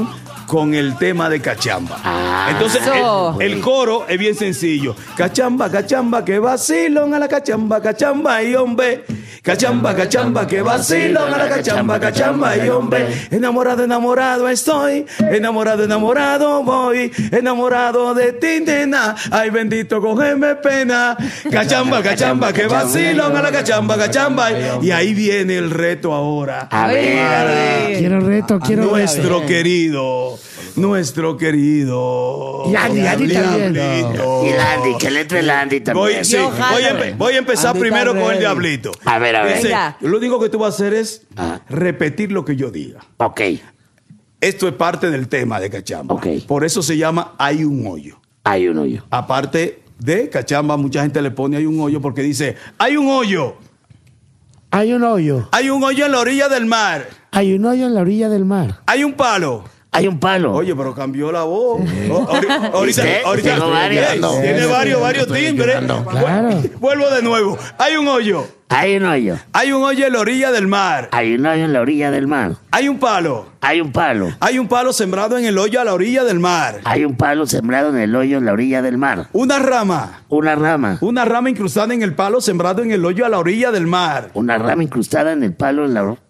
con el tema de cachamba. Ah, Entonces, Eso. el, el coro es bien sencillo. Cachamba, cachamba, que vacilón a la cachamba, cachamba y hombre. Cachamba, cachamba, que vacilón a la cachamba, cachamba y hombre. Enamorado, enamorado estoy, enamorado, enamorado voy, enamorado de ti, nena. Ay, bendito, cógeme pena. Cachamba, cachamba, que vacilón a la cachamba, cachamba. Y ahí viene el reto ahora. A ver, a ver. Quiero reto, quiero Nuestro reto. querido, nuestro querido. Y Andy, Andy también. Diablito. Y Landy, que le entre Landy Voy, también. sí, Yo jalo. voy, a, empe- voy a empezar Andy primero está con el ready. Diablito. A ver, a ver. Dice, Venga. lo único que tú vas a hacer es Ah. repetir lo que yo diga. Ok, Esto es parte del tema de Cachamba. Ok. Por eso se llama Hay un hoyo. hay uno yo. Aparte de Cachamba, mucha gente le pone Hay un hoyo porque dice, hay un hoyo, Hay un hoyo. hay un hoyo en la orilla del mar, Hay un hoyo en la orilla del mar. hay un palo. Hay un palo. Oye, pero cambió la voz. O- ahori- Ahorita, ¿Viste? ahorita, Tengo varios. Ey, No. tiene varios, varios timbres. Claro. Vu- Vuelvo de nuevo. Hay un hoyo. Hay un hoyo. Hay un hoyo en la orilla del mar. Hay un hoyo en la orilla del mar. Hay un palo. Hay un palo. Hay un palo sembrado en el hoyo a la orilla del mar. Hay un palo sembrado en el hoyo en la orilla del mar. Una rama. Una rama. Una rama incrustada en el palo sembrado en el hoyo a la orilla del mar. Una rama incrustada en el palo en la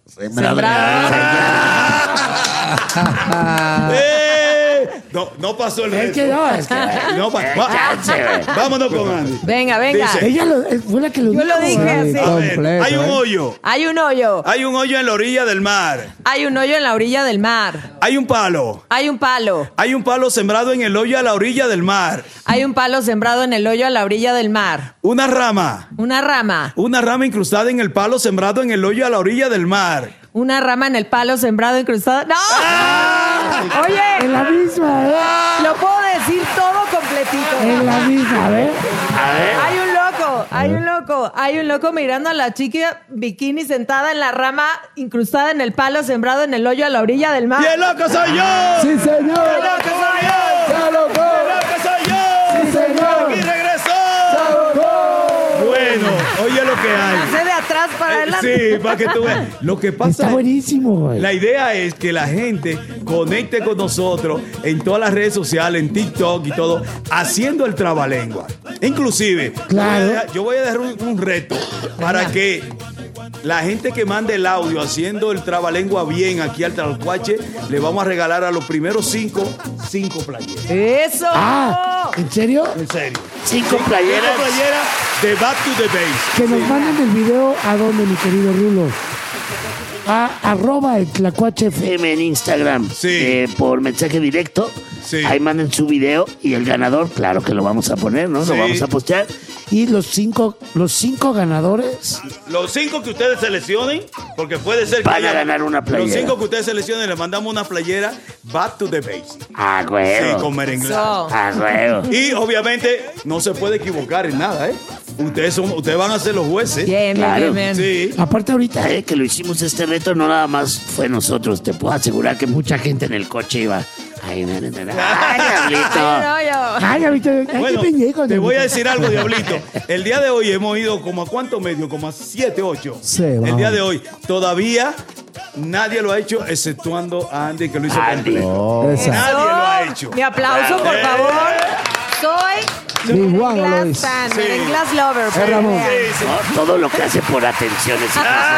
¡Eh! No, no pasó el Es reto. que no, es que. No pa- va- Chance, güey. Vámonos con Andy. Venga, venga. Dice, Ella lo- eh, fue la que lo Yo lo dijo, dije güey. así. a ver, completo, hay un ¿eh? hoyo. Hay un hoyo. Hay un hoyo en la orilla del mar. Hay un hoyo en la orilla del mar. Hay un palo. Hay un palo. Hay un palo sembrado en el hoyo a la orilla del mar. Hay un palo sembrado en el hoyo a la orilla del mar. Una rama. Una rama. Una rama incrustada en el palo sembrado en el hoyo a la orilla del mar. Una rama en el palo sembrado incrustado. ¡No! Oye, En la misma, ¿eh? lo puedo decir todo completito. En la misma, ¿eh? A ver. Hay un loco, hay un loco, hay un loco mirando a la chica bikini sentada en la rama incrustada en el palo sembrado en el hoyo a la orilla del mar. ¡Y el loco soy yo! ¡Sí, señor! ¡El loco soy yo! ¡Se loco! ¡El loco soy yo! ¡Sí, señor! ¡Aquí regresó! ¡Se loco! Bueno, oye lo que hay. Pasé de atrás para Eh, adelante. Sí, para que tú veas. Lo que pasa Está es- buenísimo, güey. La idea es que la gente conecte con nosotros en todas las redes sociales, en TikTok y todo, haciendo el trabalengua. Inclusive, Claro. yo voy a dejar, yo voy a dejar un, un reto para que la gente que mande el audio haciendo el trabalengua bien aquí al Talcuache, le vamos a regalar a los primeros cinco, cinco playeras. ¡Eso! Ah, ¿en serio? En serio. Cinco Cinco playeras. playeras de Back to the Base. Que nos manden el video a dónde, mi querido Rulo. A arroba el Tlacuache F M. En Instagram. Sí. Eh, por mensaje directo. Sí. Ahí manden su video y el ganador, claro que lo vamos a poner, ¿no? Sí. Lo vamos a postear. Y los cinco, los cinco ganadores. Los cinco que ustedes seleccionen, porque puede ser que Van a haya- ganar una playera. Los cinco que ustedes seleccionen, les mandamos una playera Back to the Base. Ah, Sí, güey. con merenglado. Eso. Ah, güey. Y obviamente no se puede equivocar en nada, ¿eh? Ustedes, son, ustedes van a ser los jueces. Bien, bien, Claro. bien, bien. Sí. Aparte ahorita, Eh, que lo hicimos este reto, no nada más fue nosotros. Te puedo asegurar que mucha gente en el coche iba. Ay, na, na, na, na. Ay, diablito. Hay un hoyo. ay, ahorita, ay, Bueno, qué pendejo, te voy a ¿no? decir algo, Diablito. El día de hoy hemos ido como a cuántos medios, como a siete, ocho. Sí, El vamos. día de hoy. Todavía nadie lo ha hecho, exceptuando a Andy, que lo hizo Andy. completo. Oh. Nadie lo ha hecho. Mi aplauso, por Eh. favor. Soy Ni Juan lo Glass hizo. fan, Sí. Glass lover. Eh, Ramón. vean. Sí, sí. No, todo lo que hace por atención es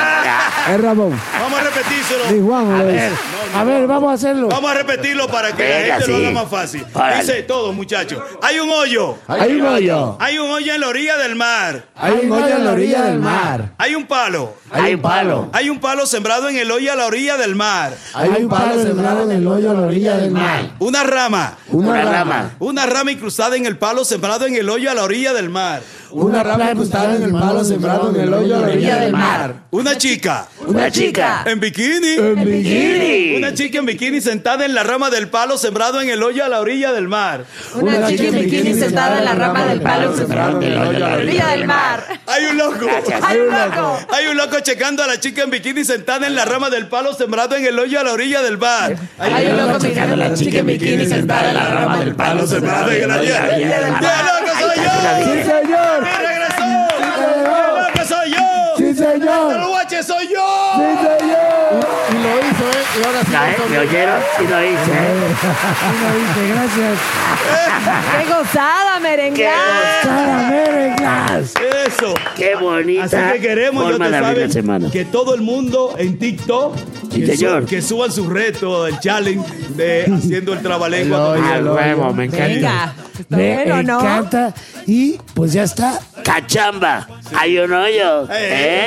Es Ramón. Vamos a repetírselo. Ni Juan A lo ver, hizo. a ver, vamos a hacerlo. Vamos a repetirlo para que Venga, la gente lo sí. haga más fácil. Órale. Dice todo, muchachos. Hay un hoyo. Hay un hoyo. Hay un hoyo en la orilla del mar. Hay un hoyo en la orilla del mar. Hay un palo. Hay un palo. Hay un palo sembrado en el hoyo a la orilla del mar. Hay un palo sembrado en el hoyo a la orilla del mar. Una rama. Una rama. Una rama incrustada en el palo sembrado en el hoyo a la orilla del mar. Una rama incrustada en el palo sembrado en el hoyo a la orilla del mar. Una chica. Una chica. En bikini. En bikini. Una chica en bikini sentada en la rama del palo sembrado en el hoyo a la orilla del mar. Una chica en bikini sentada en la rama del palo sembrado en el hoyo a la orilla del mar. Hay un loco. Hay un loco. Hay un loco checando a la chica en bikini sentada en la rama del palo sembrado en el hoyo a la orilla del mar. Hay un loco mirando a la chica en bikini sentada en la rama del palo sembrado en el hoyo a la orilla del mar. ¡Qué loco soy yo! ¡Sí, señor! ¡Y regresó! ¡Qué loco soy yo! ¡Sí, señor! ¡El guache soy yo! ¡Sí, señor! Y lo hizo hizo, ¿eh? Y ahora sí Ya, lo ¿eh? tomé. ¿Me oyeron? Sí lo hice. ¿eh? Sí lo hice, gracias. ¡Qué gozada, merenglas! Cara, merenglas. Eso. Qué bonita. Así que queremos, ya forma te de abrir la saben, semana. que todo el mundo en TikTok Sí, que, señor. su- que suban su reto, el challenge de haciendo el trabalengua. Ah, huevo, me encanta. Venga, está Me bueno, ¿no? encanta. Y pues ya está. Cachamba. Hay un hoyo. ¿eh?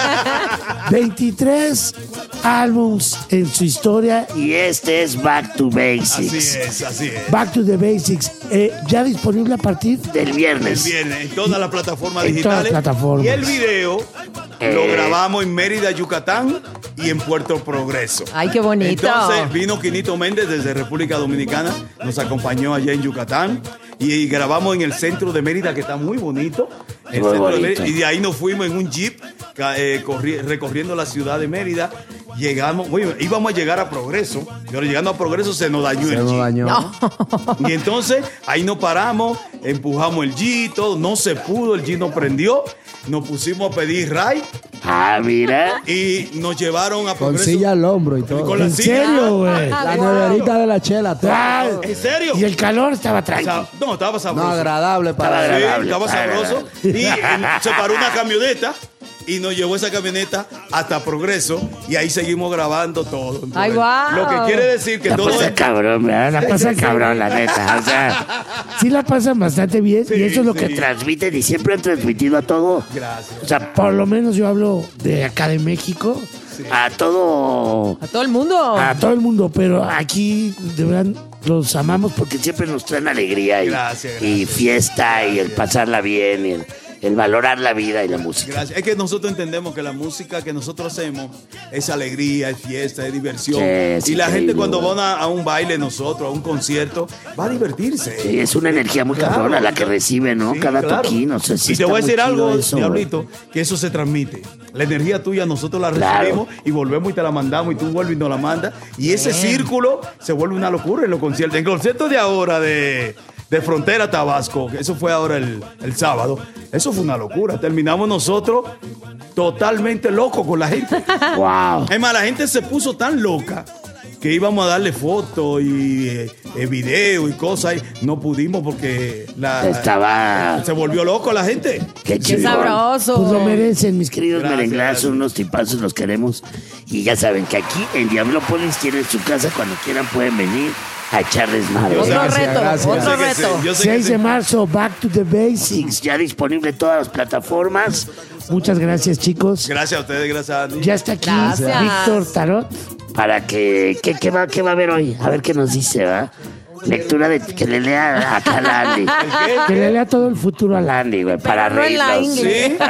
veintitrés álbums en su historia. Y este es Back to Basics. Así es, así es. Back to the Basics. Eh, ya disponible a partir Del El viernes. viernes en todas las plataformas En todas digitales. las plataformas. Y el video Eh. lo grabamos en Mérida, Yucatán y en Puerto Progreso. Ay, qué bonito. Entonces vino Quinito Méndez desde República Dominicana, nos acompañó allá en Yucatán y, y grabamos en el centro de Mérida, que está muy bonito. El Muy centro de bonito. Mérida, y de ahí nos fuimos en un jeep ca- eh, corri- recorriendo la ciudad de Mérida. Llegamos, oye, íbamos a llegar a Progreso, pero llegando a Progreso se nos dañó Se el nos jeep. dañó. Y entonces ahí nos paramos, empujamos el jeep, todo, no se pudo, el jeep no prendió, nos pusimos a pedir ride Ah, mira. y nos llevaron a Con Progreso. silla al hombro y todo. Con la ¿En silla. serio, güey? La neverita de la chela. todo. Ah, ¿En serio? y el calor estaba O sea, tranquilo. no, estaba sabroso. No, agradable para Estaba Sí, agradable, estaba estaba sabroso. Y eh, se paró una camioneta y nos llevó esa camioneta hasta Progreso y ahí seguimos grabando todo. Ay, guau. Lo que quiere decir que La todo pasa es... cabrón, ¿verdad? La pasa cabrón, la neta. O sea, Sí la pasan bastante bien. Sí, y eso es lo sí. que que transmiten y siempre han transmitido a todo. Gracias. O sea, por lo menos yo hablo de acá de México. a todo. A todo el mundo. A todo el mundo, pero aquí de verdad los amamos porque Que siempre nos traen alegría y, Gracias, y gracias. fiesta y el pasarla bien y el, el valorar la vida y la música. Gracias. Es que nosotros entendemos que la música que nosotros hacemos es alegría, es fiesta, es diversión. Sí, sí, y la sí, gente sí, cuando sí. va a, a un baile nosotros, a un concierto, va a divertirse. Sí, es una energía muy Claro, cabrona la que claro. recibe, ¿no? Sí, Cada claro. toquín, o sea, sí y te está voy a muy decir chido algo, eso, Diablito, que eso se transmite. La energía tuya nosotros la Claro. recibimos y volvemos y te la mandamos y tú vuelves y nos la mandas. Y ese círculo se vuelve una locura en los conciertos. En el concierto de ahora de, de Frontera Tabasco, que eso fue ahora el, el sábado, eso fue una locura. Terminamos nosotros totalmente locos con la gente. Wow. Es más, la gente se puso tan loca que íbamos a darle fotos y eh, eh, video y cosas. Y no pudimos porque la, Estaba- se volvió loco la gente. Qué Qué chingón. sabroso. Pues lo merecen, mis queridos. Queridos Gracias, merenglazos, gracias. unos tipazos, los queremos. Y ya saben que aquí en Diablópolis tienen su casa. Cuando quieran pueden venir a echar desmadre. Yo sé Otro que sí, reto, gracias. otro Yo sé que sí, reto. yo sé que seis sí. de marzo, Back to the Basics. Ya disponible en todas las plataformas. Muchas gracias, chicos. Gracias a ustedes, gracias a Andy. Ya está aquí Gracias. Víctor Tarot. Para que, ¿qué, qué va, ¿qué va a haber hoy? A ver qué nos dice, ¿va? Lectura de que le lea acá a la Andy. Que le lea todo el futuro a la. Andy, güey, para no en la reírnos. inglés. Sí.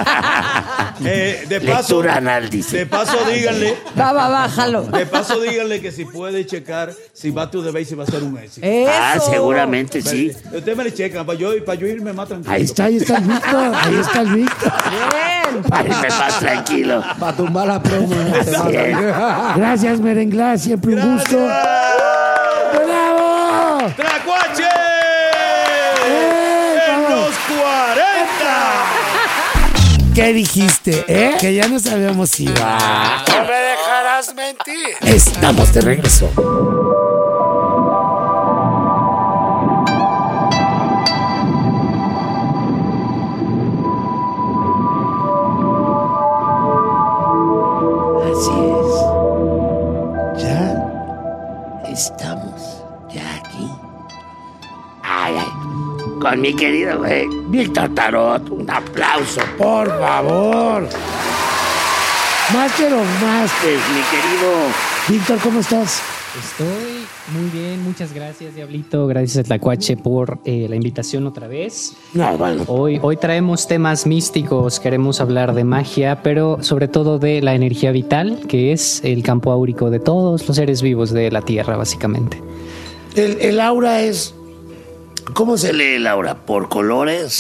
Eh, de paso, Lectura anal, dice. de paso díganle, Va, va, bájalo. de paso díganle que si puede checar si Back to the Basics va a ser un éxito. Eso. Ah, seguramente sí. Ustedes me le checan para yo, para yo irme más tranquilo. Ahí está, ahí está el Víctor. Ahí está el Víctor. Bien. Para irme más tranquilo. Para tumbar la promo. Bien. Gracias, Merenglá. Siempre un gusto. ¡Bravo! ¡Tlacuache! ¡Eh, ¡En vamos! los cuarenta! ¿Qué dijiste, eh? Que ya no sabíamos si iba. No me dejarás mentir. Estamos de regreso. Así es. Ya. Estamos ya aquí. Ay, ay. Con mi querido güey, Víctor Tarot. Un aplauso. Por favor. Master of Masters. Mi querido. Víctor, ¿cómo estás? Estoy muy bien, muchas gracias, Diablito. Gracias a Tlacuache por eh, la invitación otra vez. No, bueno. Hoy, hoy traemos temas místicos, queremos hablar de magia, pero sobre todo de la energía vital, que es el campo áurico de todos los seres vivos de la Tierra, básicamente. El, el aura es. ¿Cómo se lee, Laura? ¿Por colores?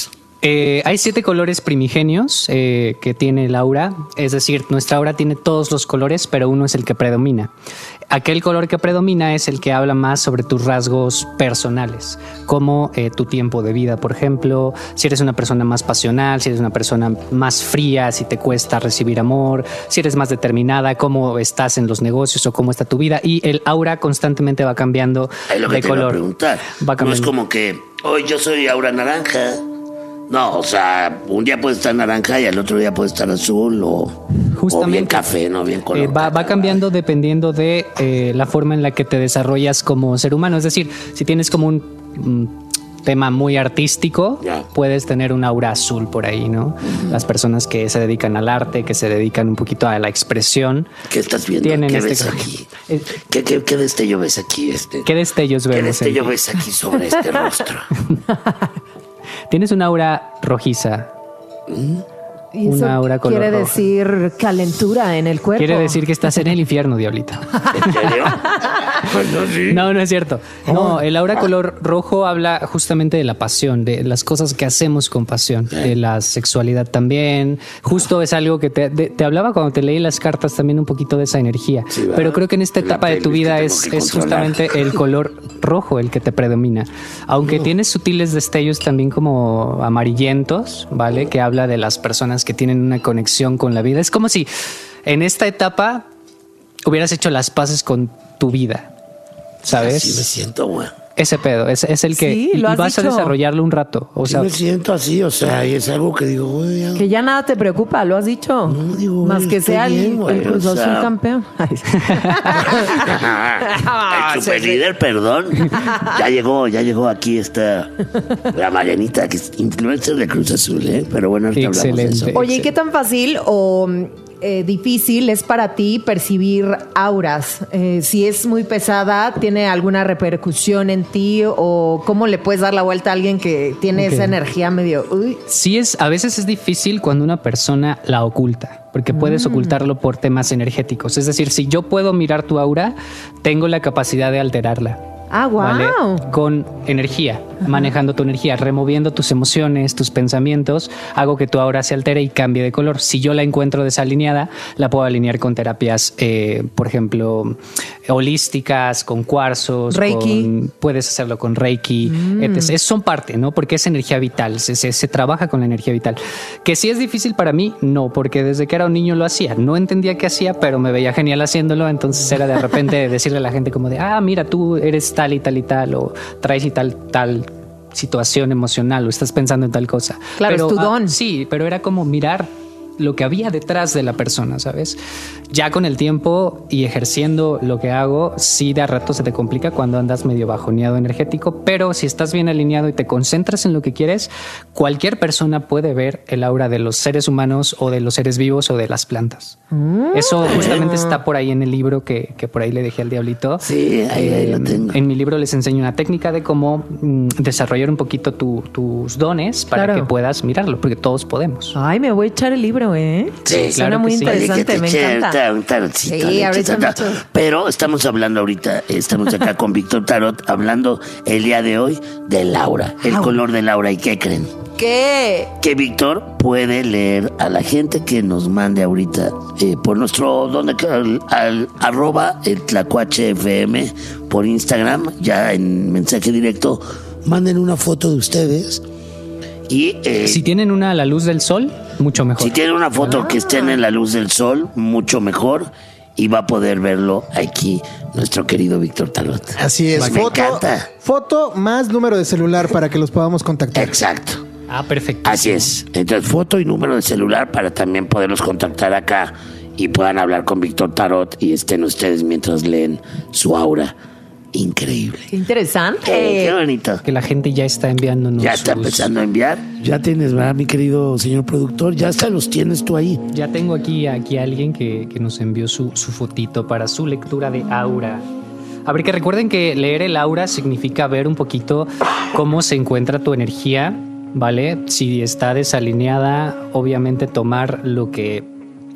Eh, hay siete colores primigenios eh, que tiene el aura, es decir, nuestra aura tiene todos los colores, pero uno es el que predomina. Aquel color que predomina es el que habla más sobre tus rasgos personales, como eh, tu tiempo de vida, por ejemplo, si eres una persona más pasional, si eres una persona más fría, si te cuesta recibir amor, si eres más determinada, cómo estás en los negocios o cómo está tu vida, y el aura constantemente va cambiando Es lo que de te iba a color. preguntar. Va No es cambiando. como que hoy yo soy aura naranja. No, o sea, un día puede estar naranja y al otro día puede estar azul o, o bien Justamente. café, ¿no? Bien color. Eh, va, va cambiando dependiendo de eh, la forma en la que te desarrollas como ser humano. Es decir, si tienes como un mm, tema muy artístico, puedes tener un aura azul por ahí, ¿no? Las personas que se dedican al arte, que se dedican un poquito a la expresión. ¿Qué estás viendo? Tienen ¿Qué este ves color. aquí? ¿Qué, qué, qué destello ves aquí? Este? ¿Qué destellos vemos? ¿Qué destello en ti? ves aquí sobre este rostro? Tienes un aura rojiza. Y eso Una aura color quiere roja. decir calentura en el cuerpo. Quiere decir que estás en el infierno, diablita. ¿En serio? No, no es cierto. No, el aura color rojo habla justamente de la pasión, de las cosas que hacemos con pasión, de la sexualidad también. Justo es algo que te, de- te hablaba cuando te leí las cartas también un poquito de esa energía. Sí, ¿verdad? Pero creo que en esta La etapa de tu pelvis que vida tengo es, que es controlar. justamente el color rojo el que te predomina. Aunque tienes sutiles destellos también como amarillentos, ¿vale? Que habla de las personas que tienen una conexión con la vida. Es como si en esta etapa hubieras hecho las paces con tu vida. ¿Sabes? Así me siento, güey. Ese pedo, es, es el que Sí, y lo has vas a dicho. desarrollarlo un rato. O Sí sea, me siento así, o sea, y es algo que digo, güey, ya- Que ya nada te preocupa, lo has dicho. digo, Más güey, que estoy sea el, bien, güey, el Cruz o Azul sea. campeón. Ay, sí. El superlíder, perdón. Ya llegó, ya llegó aquí esta la Marianita, que es influencer de Cruz Azul, ¿eh? Pero bueno, ahorita hablamos de eso. Excelente. Oye, ¿y qué tan fácil o eh, difícil es para ti percibir auras? Eh, si es muy pesada, ¿tiene alguna repercusión en ti? ¿O cómo le puedes dar la vuelta a alguien que tiene Ok. esa energía medio... Uy, sí es, a veces es difícil cuando una persona la oculta, porque puedes ocultarlo por temas energéticos. Es decir, si yo puedo mirar tu aura, tengo la capacidad de alterarla. ah, wow. ¿Vale? Con energía, manejando tu energía, removiendo tus emociones, tus pensamientos, hago que tu aura se altere y cambie de color. Si yo la encuentro desalineada, la puedo alinear con terapias, eh, por ejemplo, holísticas, con cuarzos, Reiki. con- puedes hacerlo con Reiki, etcétera. Son parte, ¿no? Porque es energía vital, se, se, se trabaja con la energía vital. Que si es difícil para mí, no, porque desde que era un niño lo hacía. No entendía qué hacía, pero me veía genial haciéndolo, entonces era de repente decirle a la gente como de, ah, mira, tú eres tal y tal y tal, o traes y tal, tal situación emocional, o estás pensando en tal cosa. Claro, Pero, es tu ah, don. sí, pero era como mirar lo que había detrás de la persona, ¿sabes? Ya con el tiempo y ejerciendo lo que hago, sí de a rato se te complica cuando andas medio bajoneado energético, pero si estás bien alineado y te concentras en lo que quieres, cualquier persona puede ver el aura de los seres humanos o de los seres vivos o de las plantas. Eso justamente está por ahí en el libro que, que por ahí le dejé al diablito. Sí, ahí, ahí lo tengo. En mi libro les enseño una técnica de cómo mm, desarrollar un poquito tu- tus dones para Claro. que puedas mirarlo, porque todos podemos. Ay, me voy a echar el libro, ¿eh? Sí, Suena claro muy que sí. Oye, interesante, que te me eché encanta. ahorita un tarotcito, Sí, le ahorita eché tanta- mucho. Pero estamos hablando ahorita, estamos acá con Víctor Tarot, hablando el día de hoy del aura, el color del aura. ¿Y qué creen? ¿Qué? Que Víctor puede leer a la gente que nos mande ahorita eh, por nuestro, donde al, al arroba el Tlacuache F M por Instagram, ya en mensaje directo, manden una foto de ustedes y eh, Si tienen una a la luz del sol, mucho mejor. si tienen una foto que estén en la luz del sol, mucho mejor, y va a poder verlo aquí nuestro querido Víctor Tarot. Así es. Me Foto, encanta. foto más número de celular para que los podamos contactar. Exacto. Ah, perfecto. Así es. Entonces, foto y número de celular para también poderlos contactar acá y puedan hablar con Víctor Tarot y estén ustedes mientras leen su aura. Increíble. Qué interesante. Qué bonito. Que la gente ya está enviándonos. Ya está sus- empezando a enviar. Ya tienes, ¿verdad, mi querido señor productor? Ya hasta los tienes tú ahí. Ya tengo aquí, aquí a alguien que, que nos envió su, su fotito para su lectura de aura. A ver, que recuerden que leer el aura significa ver un poquito cómo se encuentra tu energía, ¿vale? Si está desalineada, obviamente tomar lo que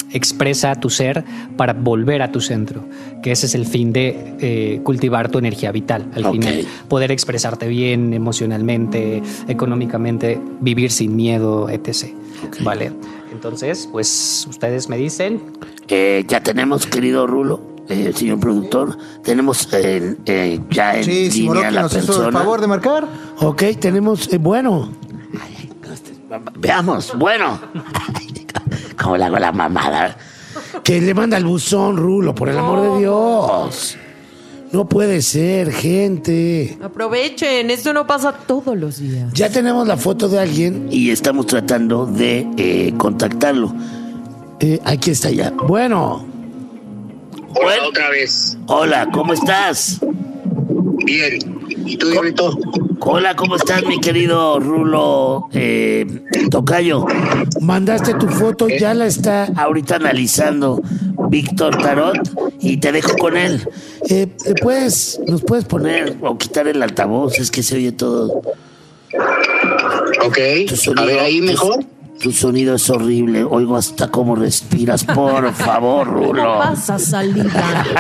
expresa tu ser para volver a tu centro, que ese es el fin de eh, cultivar tu energía vital al Okay. final, poder expresarte bien emocionalmente, económicamente, vivir sin miedo, etcétera. Okay. Vale, entonces pues ustedes me dicen. Eh, ya tenemos, querido Rulo, eh, señor productor, tenemos eh, eh, ya en Sí, si línea Moroki la nos hizo persona. el favor de marcar. Ok, tenemos, eh, bueno. Veamos, bueno. ¿Cómo le hago la mamada? Que le manda el buzón, Rulo, por el amor de Dios. No puede ser, gente. Aprovechen, esto no pasa todos los días. Ya tenemos la foto de alguien. Y estamos tratando de eh, contactarlo. Eh, aquí está ya. Bueno. Hola, bueno, otra vez. Hola, ¿cómo estás? Bien. ¿Y tú, Diablito? Hola, ¿cómo estás, mi querido Rulo eh, Tocayo? Mandaste tu foto, ya la está ahorita analizando Víctor Tarot y te dejo con él. Eh, puedes, nos puedes poner o quitar el altavoz, es que se oye todo. Ok, sonido, a ver ahí mejor. Tu, tu sonido es horrible, oigo hasta cómo respiras, por favor, Rulo. ¿Cómo vas a salir?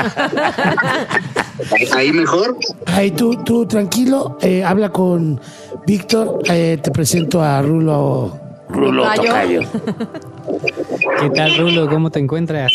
Ahí mejor. Ahí tú, tú tranquilo, eh, habla con Víctor, eh, te presento a Rulo. Rulo Tocayo. ¿Qué tal, Rulo? ¿Cómo te encuentras?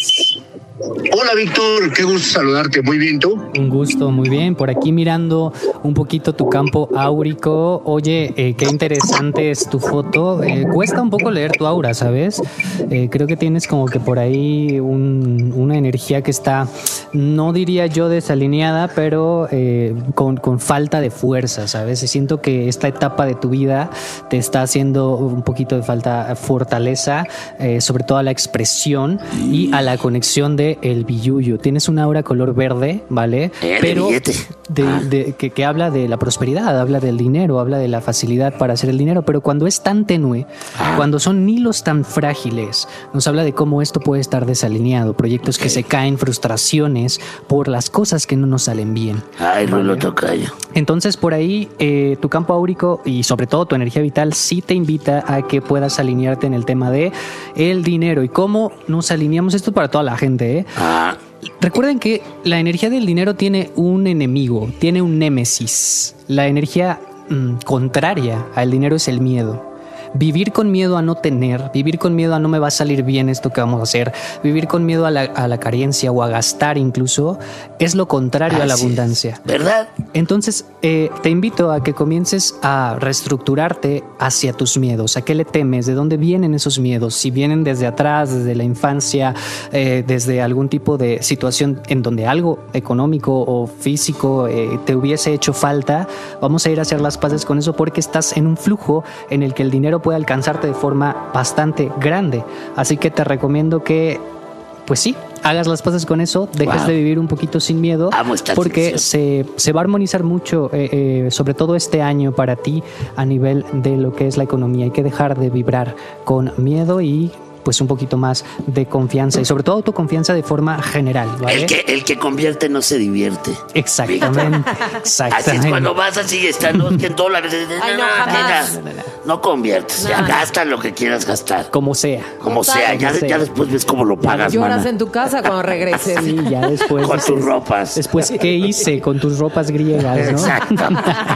Hola, Víctor, qué gusto saludarte. Muy bien, ¿tú? Un gusto, muy bien. Por aquí mirando un poquito tu campo áurico. Oye, eh, qué interesante es tu foto. Eh, cuesta un poco leer tu aura, ¿sabes? Eh, creo que tienes como que por ahí un, una energía que está, no diría yo desalineada, pero eh, con, con falta de fuerza, ¿sabes? Y siento que esta etapa de tu vida te está haciendo un poquito de falta fortaleza, eh, sobre todo a la expresión y a la conexión de el billuyo. Tienes una aura color verde, ¿vale? Eh, Pero de de, de, que, que habla de la prosperidad, habla del dinero, habla de la facilidad para hacer el dinero, pero cuando es tan tenue, ah. cuando son hilos tan frágiles, nos habla de cómo esto puede estar desalineado, proyectos okay. que se caen, frustraciones por las cosas que no nos salen bien. Ay, ¿vale? Rulo Tocayo. Entonces, por ahí, eh, tu campo áurico y sobre todo tu energía vital sí te invita a que puedas alinearte en el tema de el dinero y cómo nos alineamos. Esto para toda la gente, ¿eh? Ah. Recuerden que la energía del dinero tiene un enemigo, tiene un némesis. La energía mmm, contraria al dinero es el miedo. Vivir con miedo a no tener, vivir con miedo a no me va a salir bien esto que vamos a hacer, vivir con miedo a la, a la carencia o a gastar incluso, es lo contrario Así a la abundancia. Es, ¿verdad? Entonces, eh, te invito a que comiences a reestructurarte hacia tus miedos. ¿A qué le temes? ¿De dónde vienen esos miedos? Si vienen desde atrás, desde la infancia, eh, desde algún tipo de situación en donde algo económico o físico eh, te hubiese hecho falta, vamos a ir a hacer las paces con eso porque estás en un flujo en el que el dinero puede alcanzarte de forma bastante grande. Así que te recomiendo que, pues sí, hagas las paces con eso, dejes wow. de vivir un poquito sin miedo, porque se, se va a armonizar mucho, eh, eh, sobre todo este año para ti a nivel de lo que es la economía. Hay que dejar de vibrar con miedo y pues un poquito más de confianza y sobre todo autoconfianza de forma general, ¿vale? El que, el que convierte no se divierte. Exactamente. Exactamente. Así es cuando vas así, están los en dólares. Ay, no, jamás. No, no conviertes, no. ya gasta lo que quieras gastar. Como sea. Como sea, como ya, sea. ya después ves cómo lo pagas, Lloras mana. en tu casa cuando regreses. Sí, ya después. Con tus ropas. Después, ¿qué hice con tus ropas griegas, no? Exacto.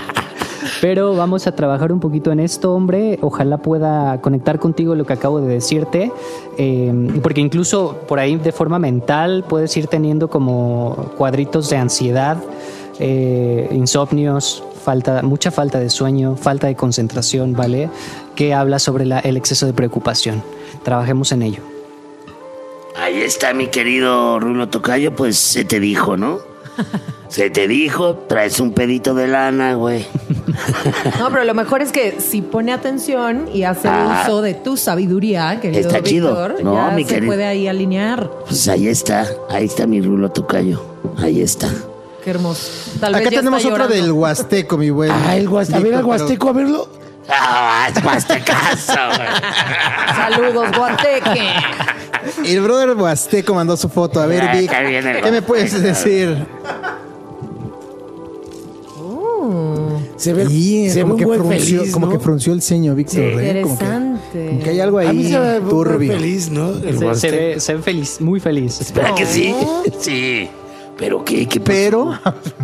Pero vamos a trabajar un poquito en esto, hombre. Ojalá pueda conectar contigo lo que acabo de decirte, eh, porque incluso por ahí de forma mental puedes ir teniendo como cuadritos de ansiedad, eh, insomnios, falta, mucha falta de sueño, falta de concentración, ¿vale? Que habla sobre la, el exceso de preocupación. Trabajemos en ello. Ahí está, mi querido Rulo Tocayo, pues se te dijo, ¿no? Se te dijo, traes un pedito de lana, güey. No, pero lo mejor es que si pone atención y hace ah, uso de tu sabiduría, querido está Víctor, chido. No, ya mi se querido. puede ahí alinear. Pues ahí está, ahí está mi Rulo Tocayo. Ahí está. Qué hermoso. Tal Acá vez ya tenemos está otra llorando. del Huasteco, mi buen. Ah, el Huasteco. A ver, el Huasteco, a verlo. Ah, es Huastecazo, güey. Saludos, Guateque. El brother Huasteco mandó su foto. A ver, Ah, Vic, está bien el ¿qué me puedes Huasteco, decir? Se ve, Y se como, ve que un güey frunció, feliz, como ¿no? que frunció el ceño, Víctor. Sí. ¿eh? Como que, Interesante. como que hay algo A mí ahí se ve muy turbio. feliz, ¿no? El Se, se Huasteco. ve, se ve feliz, muy feliz. ¿Verdad que sí? Sí. ¿Pero qué? ¿Qué pasó? Pero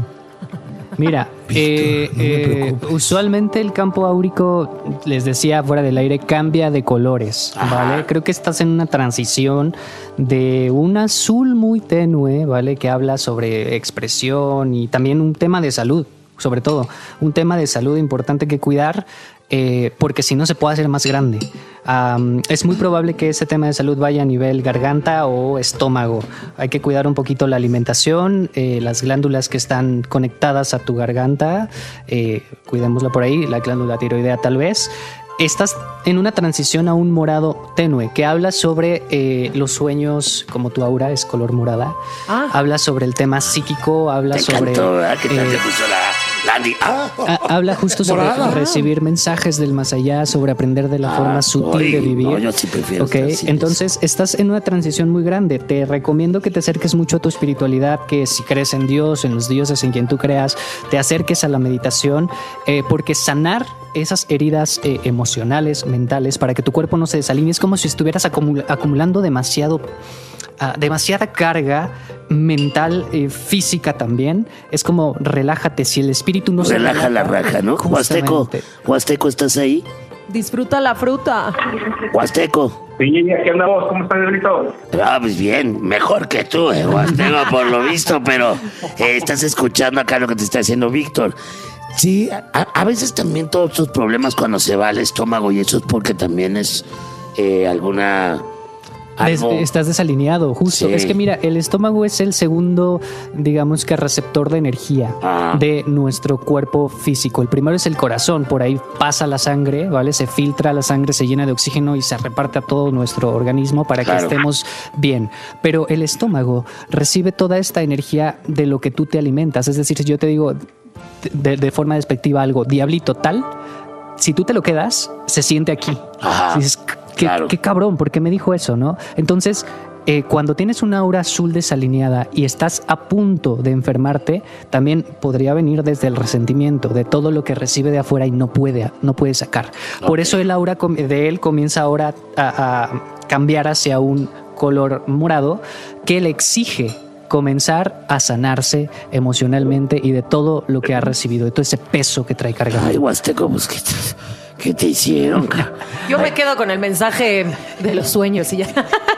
Mira, eh, eh, usualmente el campo áurico, les decía fuera del aire, cambia de colores, ¿vale? Creo que estás en una transición de un azul muy tenue, ¿vale? Que habla sobre expresión y también un tema de salud, sobre todo. Un tema de salud importante que cuidar, eh, porque si no se puede hacer más grande. Um, es muy probable que ese tema de salud vaya a nivel garganta o estómago. Hay que cuidar un poquito la alimentación, eh, las glándulas que están conectadas a tu garganta, eh, cuidémosla por ahí, la glándula tiroidea tal vez. Estás en una transición a un morado tenue que habla sobre eh, los sueños, como tu aura es color morada. Ah. Habla sobre el tema psíquico, habla Te sobre... encantó, ¿verdad? ¿Qué tal eh, te puso la, la Andy? Ah, Ha- Habla justo sobre Morada. recibir mensajes del más allá, sobre aprender de la Ah, forma sutil ay, de vivir. no, yo sí prefiero Ok, estar así. entonces estás en una transición muy grande. Te recomiendo que te acerques mucho a tu espiritualidad, que si crees en Dios, en los dioses, en quien tú creas, te acerques a la meditación, eh, porque sanar esas heridas eh, emocionales, mentales, para que tu cuerpo no se desalinee, es como si estuvieras acumula- acumulando demasiado. Uh, demasiada carga mental, eh, física también. Es como relájate. Si el espíritu no se relaja la raja, ¿no? Huasteco, Justamente. Huasteco, ¿estás ahí? Disfruta la fruta. Huasteco. Sí, aquí andamos. ¿Cómo estás, Diablito? Ah, pues bien, mejor que tú, eh, Huasteco, por lo visto, pero eh, estás escuchando acá lo que te está diciendo Víctor. Sí, a, a veces también todos estos problemas cuando se va al estómago y eso es porque también es eh, alguna... Des- algo- estás desalineado, justo. Sí. Es que mira, el estómago es el segundo, digamos que receptor de energía Ah. de nuestro cuerpo físico. El primero es el corazón, por ahí pasa la sangre, ¿vale? Se filtra la sangre, se llena de oxígeno y se reparte a todo nuestro organismo para Claro. que estemos bien. Pero el estómago recibe toda esta energía de lo que tú te alimentas. Es decir, si yo te digo de, de forma despectiva algo, diablito tal, si tú te lo quedas, se siente aquí. Ajá. Dices, qué, Claro. qué cabrón, ¿por qué me dijo eso, no? Entonces, eh, cuando tienes una aura azul desalineada y estás a punto de enfermarte, también podría venir desde el resentimiento de todo lo que recibe de afuera y no puede, no puede sacar. Por eso el aura com- de él comienza ahora a, a cambiar hacia un color morado que le exige comenzar a sanarse emocionalmente y de todo lo que ha recibido, de todo ese peso que trae cargado. Ay, Huasteco, pues, ¿qué te, qué te hicieron? ca- Yo me quedo con el mensaje de los sueños y ya.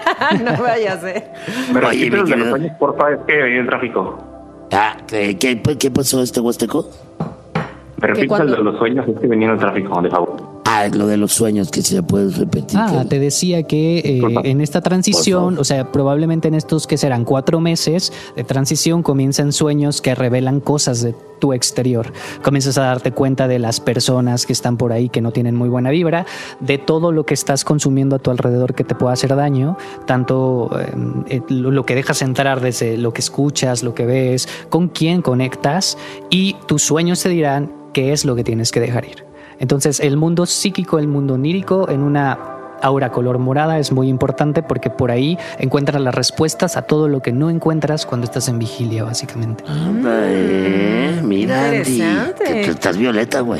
No vaya a ser. Pero Oye, aquí mi los de los querido- sueños, porfa, es que hay el tráfico. Ah, ¿qué, qué, qué pasó este Huasteco? Me repito cuando- el de los sueños, es que venía en el tráfico, de favor. Ah, lo de los sueños, que se puede repetir. Ah, que- te decía que eh, en esta transición, o sea, probablemente en estos que serán cuatro meses de transición comienzan sueños que revelan cosas de tu exterior. Comienzas a darte cuenta de las personas que están por ahí que no tienen muy buena vibra, de todo lo que estás consumiendo a tu alrededor que te pueda hacer daño, tanto eh, lo lo que dejas entrar desde lo que escuchas, lo que ves, con quién conectas y tus sueños te dirán qué es lo que tienes que dejar ir. Entonces, el mundo psíquico, el mundo onírico, en una aura color morada es muy importante porque por ahí encuentras las respuestas a todo lo que no encuentras cuando estás en vigilia, básicamente. Anda, eh, mira, Andy, Interesante. que tú estás violeta, güey.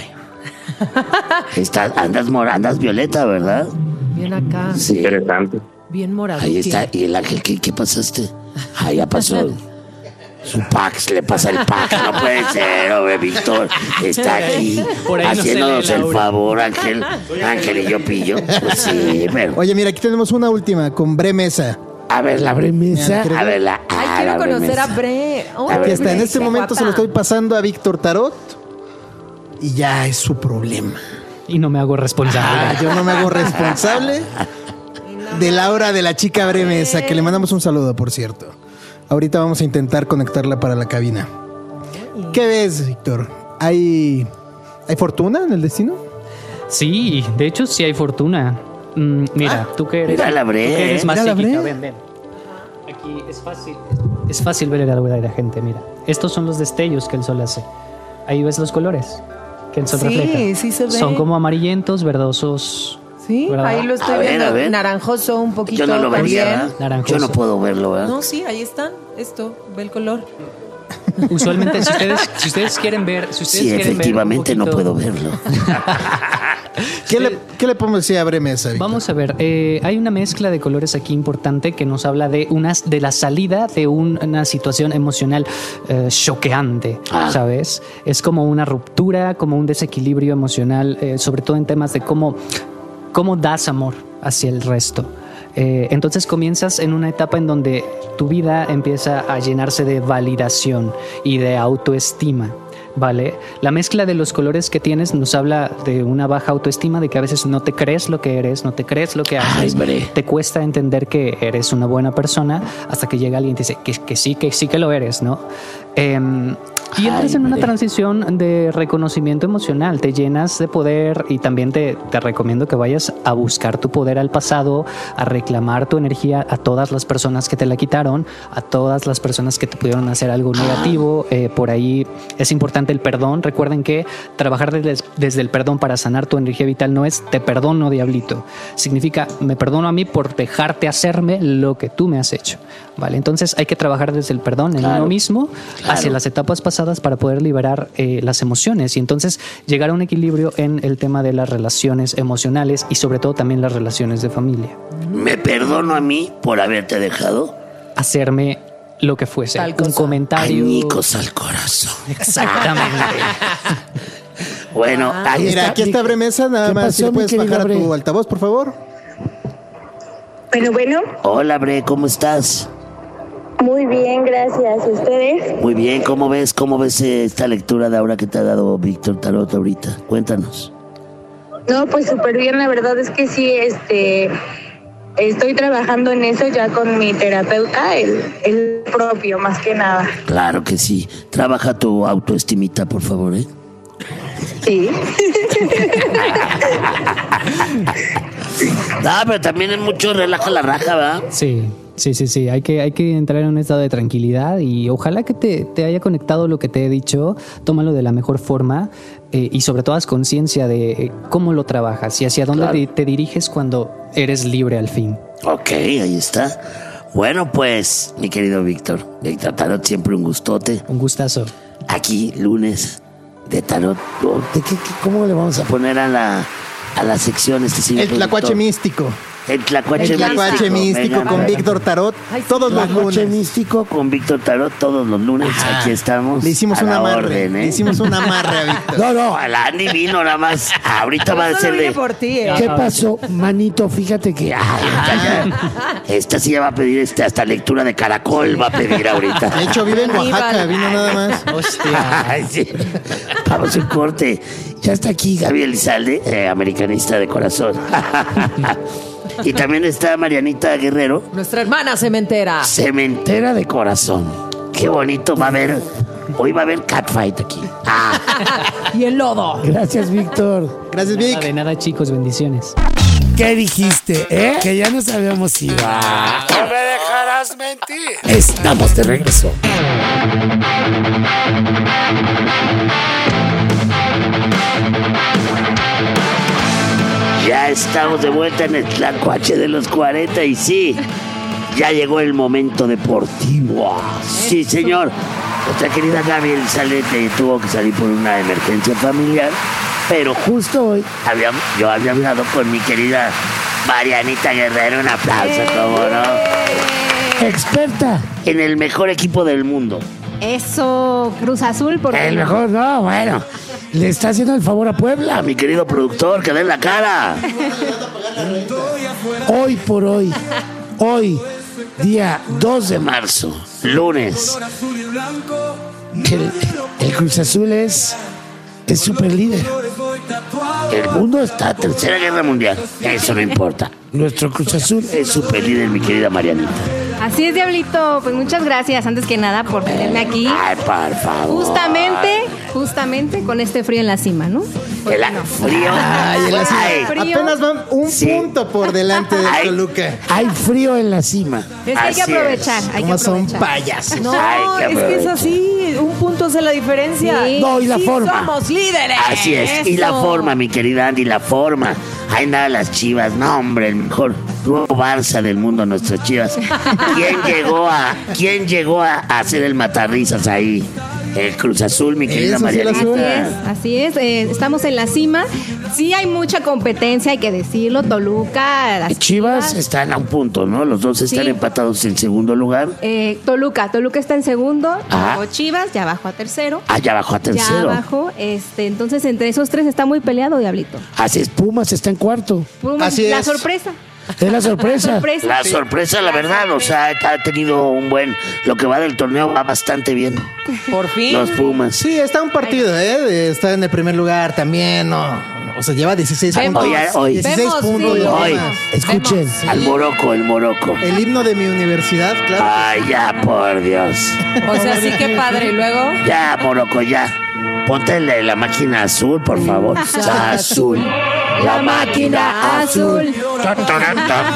Estás, andas, mor- andas violeta, ¿verdad? Bien acá. Sí. Interesante. Bien morado. Ahí está. ¿Y el ángel qué, qué pasaste? Ah, ya pasó. Su pack, le pasa el pack. No puede ser, hombre, Víctor. Está aquí Por ahí no se haciéndonos lee la el aura. favor, Ángel. Ángel y yo pillo. Pues sí, pero. Oye, mira, aquí tenemos una última con Bre Mesa. A ver, la bremesa. Mira, A ver, la. Ay, ah, quiero la conocer bremesa. a Bre. Oh, Aquí está. En Bre, este qué momento se lo guapa. estoy pasando a Víctor Tarot. Y ya es su problema. Y no me hago responsable. Ah, yo no me hago responsable de la hora de la chica Bre Mesa, que le mandamos un saludo, por cierto. Ahorita vamos a intentar conectarla para la cabina. ¿Qué ves, Víctor? ¿Hay, ¿Hay fortuna en el destino? Sí, de hecho sí hay fortuna. Mm, mira, tú que eres, mira la tú Bre, que eres más mira la psíquica, Bre. ven, ven. Aquí es fácil, es fácil ver el aura de la gente, mira. Estos son los destellos que el sol hace. Ahí ves los colores que el sol Sí, refleja. sí se ve. Son como amarillentos, verdosos. Sí, ¿verdad? ahí lo estoy A ver, viendo. a ver. Naranjoso un poquito Yo no lo también. vería, ¿verdad? Naranjoso. Yo no puedo verlo, ¿verdad? No, sí, ahí están. Esto, ve el color. usualmente, si ustedes, si ustedes quieren ver... Si ustedes Sí, quieren efectivamente ver un poquito, no puedo verlo. ¿Qué, le, ¿Qué le podemos decir a Bremesa? Víctor? Vamos a ver, eh, hay una mezcla de colores aquí importante que nos habla de unas de la salida de un- una situación emocional eh, choqueante, Ah. ¿sabes? Es como una ruptura, como un desequilibrio emocional, eh, sobre todo en temas de cómo, cómo das amor hacia el resto. Eh, entonces comienzas en una etapa en donde tu vida empieza a llenarse de validación y de autoestima. Vale, la mezcla de los colores que tienes nos habla de una baja autoestima, de que a veces no te crees lo que eres, no te crees lo que haces, bre. te cuesta entender que eres una buena persona hasta que llega alguien y te dice que, que sí, que sí que lo eres, ¿no? Em, y entras Ay, en una bre. transición de reconocimiento emocional, te llenas de poder y también te, te recomiendo que vayas a buscar tu poder al pasado, a reclamar tu energía a todas las personas que te la quitaron, a todas las personas que te pudieron hacer algo negativo. Eh, por ahí es importante el perdón. Recuerden que trabajar desde, desde el perdón para sanar tu energía vital no es te perdono, diablito. Significa me perdono a mí por dejarte hacerme lo que tú me has hecho. Vale, entonces hay que trabajar desde el perdón en Claro, uno mismo claro. hacia las etapas pasadas para poder liberar eh, las emociones y entonces llegar a un equilibrio en el tema de las relaciones emocionales y sobre todo también las relaciones de familia. Me perdono a mí por haberte dejado. Hacerme lo que fuese, Tal un cosa. comentario. Añicos al corazón. Exactamente. Bueno, ahí Mira, está. aquí está Bremesa, nada ¿Qué más. Si pasó, le mi puedes querida bajar a Bre? tu altavoz, por favor. Bueno, bueno, Hola, Bre, ¿cómo estás? muy bien, gracias. ¿Ustedes? Muy bien, ¿cómo ves? ¿Cómo ves eh, esta lectura de ahora que te ha dado Víctor Tarot ahorita? Cuéntanos. No, pues súper bien, la verdad es que sí, este, estoy trabajando en eso ya con mi terapeuta, el, el propio, más que nada. Claro que sí. Trabaja tu autoestimita, por favor, ¿eh? Sí. Ah, pero también es mucho relaja la raja, ¿verdad? Sí, sí, sí, sí. Hay que, hay que entrar en un estado de tranquilidad y ojalá que te, te haya conectado lo que te he dicho. Tómalo de la mejor forma eh, y sobre todo haz conciencia de eh, cómo lo trabajas y hacia dónde Claro. te, te diriges cuando eres libre al fin. Ok, ahí está. Bueno, pues, mi querido Víctor, Víctor Tarot, siempre un gustote. Un gustazo. Aquí, lunes de Tarot. ¿De qué, qué- ¿Cómo le vamos a poner a la, a la sección este señor El tlacuache productor? místico. El tlacuache El tlacuache místico Venga, con venga. Víctor Tarot. Todos los Tlacuache lunes. místico con Víctor Tarot todos los lunes. Ajá. Aquí estamos. Le hicimos a un la amarre. orden, ¿eh? Le hicimos un amarre a Víctor. No, no. El Andy vino nada más. Ahorita va a Solo ser vine de. por ti, ¿eh? ¿Qué pasó, manito? Fíjate que... Ay, ya, ya. Esta sí ya va a pedir este, hasta lectura de caracol. Va a pedir ahorita. De hecho, vive en Oaxaca, vino nada más. Ay, sí. Vamos a un corte. Ya está aquí Gaby Elizalde, eh, americanista de corazón. Y también está Marianita Guerrero, Nuestra hermana cementera. cementera de corazón. Qué bonito va a haber. Hoy va a haber catfight aquí. Ah, Y el lodo. Gracias, Víctor. Gracias, Nada Vic. de nada, chicos, bendiciones. ¿Qué dijiste, eh? Que ya nos habíamos ido. no me dejarás mentir. Estamos de regreso. Ya estamos de vuelta en el Tlacuache de los cuarenta y sí, ya llegó el momento deportivo. Sí, señor. Nuestra querida Gaby Elizalde tuvo que salir por una emergencia familiar, pero justo hoy había- yo había hablado con mi querida Marianita Guerrero. Un aplauso, ¿cómo no? Experta. En el mejor equipo del mundo. Eso, Cruz Azul, porque El mejor, no, bueno. Le está haciendo el favor a Puebla. A mi querido productor, que den la cara. Hoy por hoy, hoy, día dos de De marzo, lunes. el, el Cruz Azul es, es super líder. El mundo está en tercera guerra mundial. Eso no importa. Nuestro Cruz Azul Es super líder, mi querida Marianita. así es, Diablito. Pues muchas gracias, antes que nada, por tenerme aquí. Ay, por favor. Justamente, justamente con este frío en la cima, ¿no? El frío. Ay, en la cima. Ay, Frío. Apenas van un Sí. punto por delante de Ay. Toluca. hay frío en la cima. Es que hay que Así es. aprovechar, hay que ¿Cómo son aprovechar. payasos? No, Ay, qué es que es aprovecho. así. Un punto hace la diferencia. Sí. No, y la Sí, forma. somos líderes. Así es. Y la Eso. forma, mi querida Andy, la forma. Ahí nada, las Chivas. No, hombre, el mejor nuevo Barça del mundo, nuestras Chivas. ¿Quién llegó a, quién llegó a, a hacer el matarrisas ahí? el Cruz Azul, mi querida Eso sí María la Elena. suena. Así es, así es. eh, estamos en la cima. Sí hay mucha competencia, hay que decirlo. Toluca, las Chivas están a un punto, ¿no? Los dos están Sí. empatados en segundo lugar. Eh, Toluca, Toluca está en segundo, Ajá. luego Chivas, ya bajó a tercero. Allá abajo a Ya tercero. abajo, este, entonces entre esos tres está muy peleado, Diablito. Así es, Pumas está en cuarto. Pumas, Así la es. sorpresa. Es la sorpresa. La sorpresa. La Sí. sorpresa, la verdad, o sea, ha tenido un buen. Lo que va del torneo va bastante bien. Por fin. Los Pumas. Sí, está un partido, ¿eh? de- Está en el primer lugar también, ¿no? O sea, lleva dieciséis Vemos. puntos. Oye, oye. dieciséis Vemos, puntos. sí. lleva. Hoy, escuchen, Vemos. al Morocco, el Morocco. El himno de mi universidad, claro. Ay, ya, por Dios. O sea, sí que padre. Y luego, Ya, Morocco, ya. Ponte la, la máquina azul, por favor. Azul. La máquina azul. Tan, tan, tan.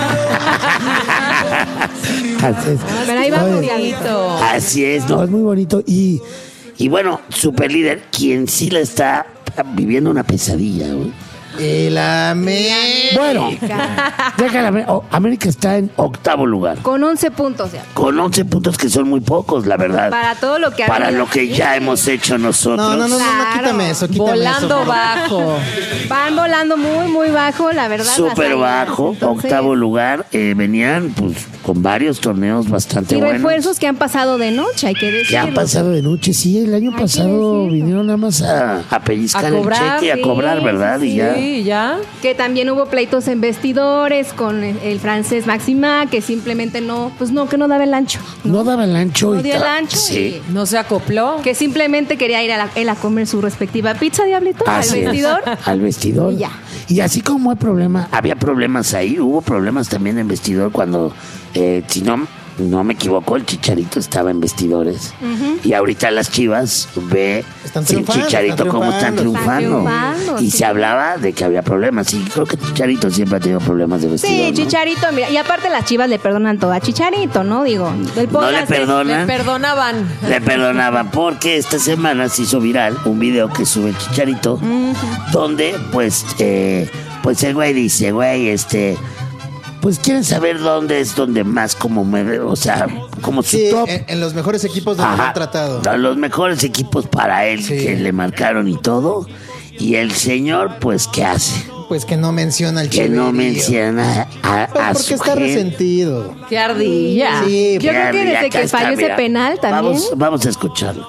Así es. Pero ahí vamos, Oye. Diablito. Así es, ¿no? No, es muy bonito. Y Y bueno, super líder, quien sí la está viviendo una pesadilla, güey. El América. bueno, déjala. oh, América está en Octavo lugar. Con once puntos ya. Con once puntos que son muy pocos, la verdad. Para todo lo que ha Para habido. lo que ya hemos hecho nosotros. No, no, no, no, no, Claro. quítame eso, quítame volando eso. bajo. Van volando muy, muy bajo, la verdad. Súper las águilas. bajo, Entonces, octavo lugar. Eh, venían pues con varios torneos bastante Y buenos. refuerzos que han pasado de noche, hay que Que decirlo. han pasado de noche, sí, el año Hay que pasado decirlo. vinieron nada más a, a pellizcar A cobrar, el cheque, a sí, cobrar, ¿verdad? sí, Y ya. Sí, ya. Que también hubo pleitos en vestidores con el, el francés Maxima, que simplemente no, pues no, que no daba el ancho. no daba el ancho. No y dio el ta- ancho. Sí. No se acopló. y que simplemente quería ir a, la- él a comer su respectiva pizza, Diablito, Así al es. vestidor. Al vestidor. Y ya. Y así como hay problemas, había problemas ahí, hubo problemas también en vestidor cuando, eh, si no, no me equivoco, el Chicharito estaba en vestidores. Y ahorita las Chivas ve Están sin triunfando, Chicharito están cómo están triunfando. triunfando. Están triunfando, y sí. se hablaba de que había problemas. Y creo que Chicharito siempre ha tenido problemas de vestidor. Sí, ¿no? Chicharito, mira, y aparte las Chivas le perdonan todo a Chicharito, ¿no? Digo, el No podcast le es- perdonan. Le perdonaban. Le perdonaban porque esta semana se hizo viral un video que sube el Chicharito donde pues eh, pues el güey dice, güey, este pues quieren saber dónde es donde más como me, o sea, como su Sí, top. en, en los mejores equipos donde lo Ajá, han tratado. los mejores equipos para él Sí. que le marcaron y todo. Y el señor, pues, ¿qué hace? Pues que no menciona al Que no chiverío. menciona a, Pues a porque su está gente. resentido. Qué ardilla. Sí, Yo creo que Ya, desde acá que está, falló ese mira. penal también. Vamos, vamos a escucharlo.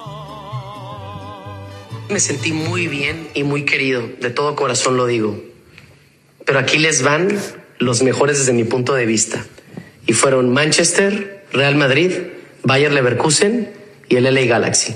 Me sentí muy bien y muy querido, de todo corazón lo digo. Pero aquí les van los mejores desde mi punto de vista. Y fueron Manchester, Real Madrid, Bayer Leverkusen y el L A Galaxy.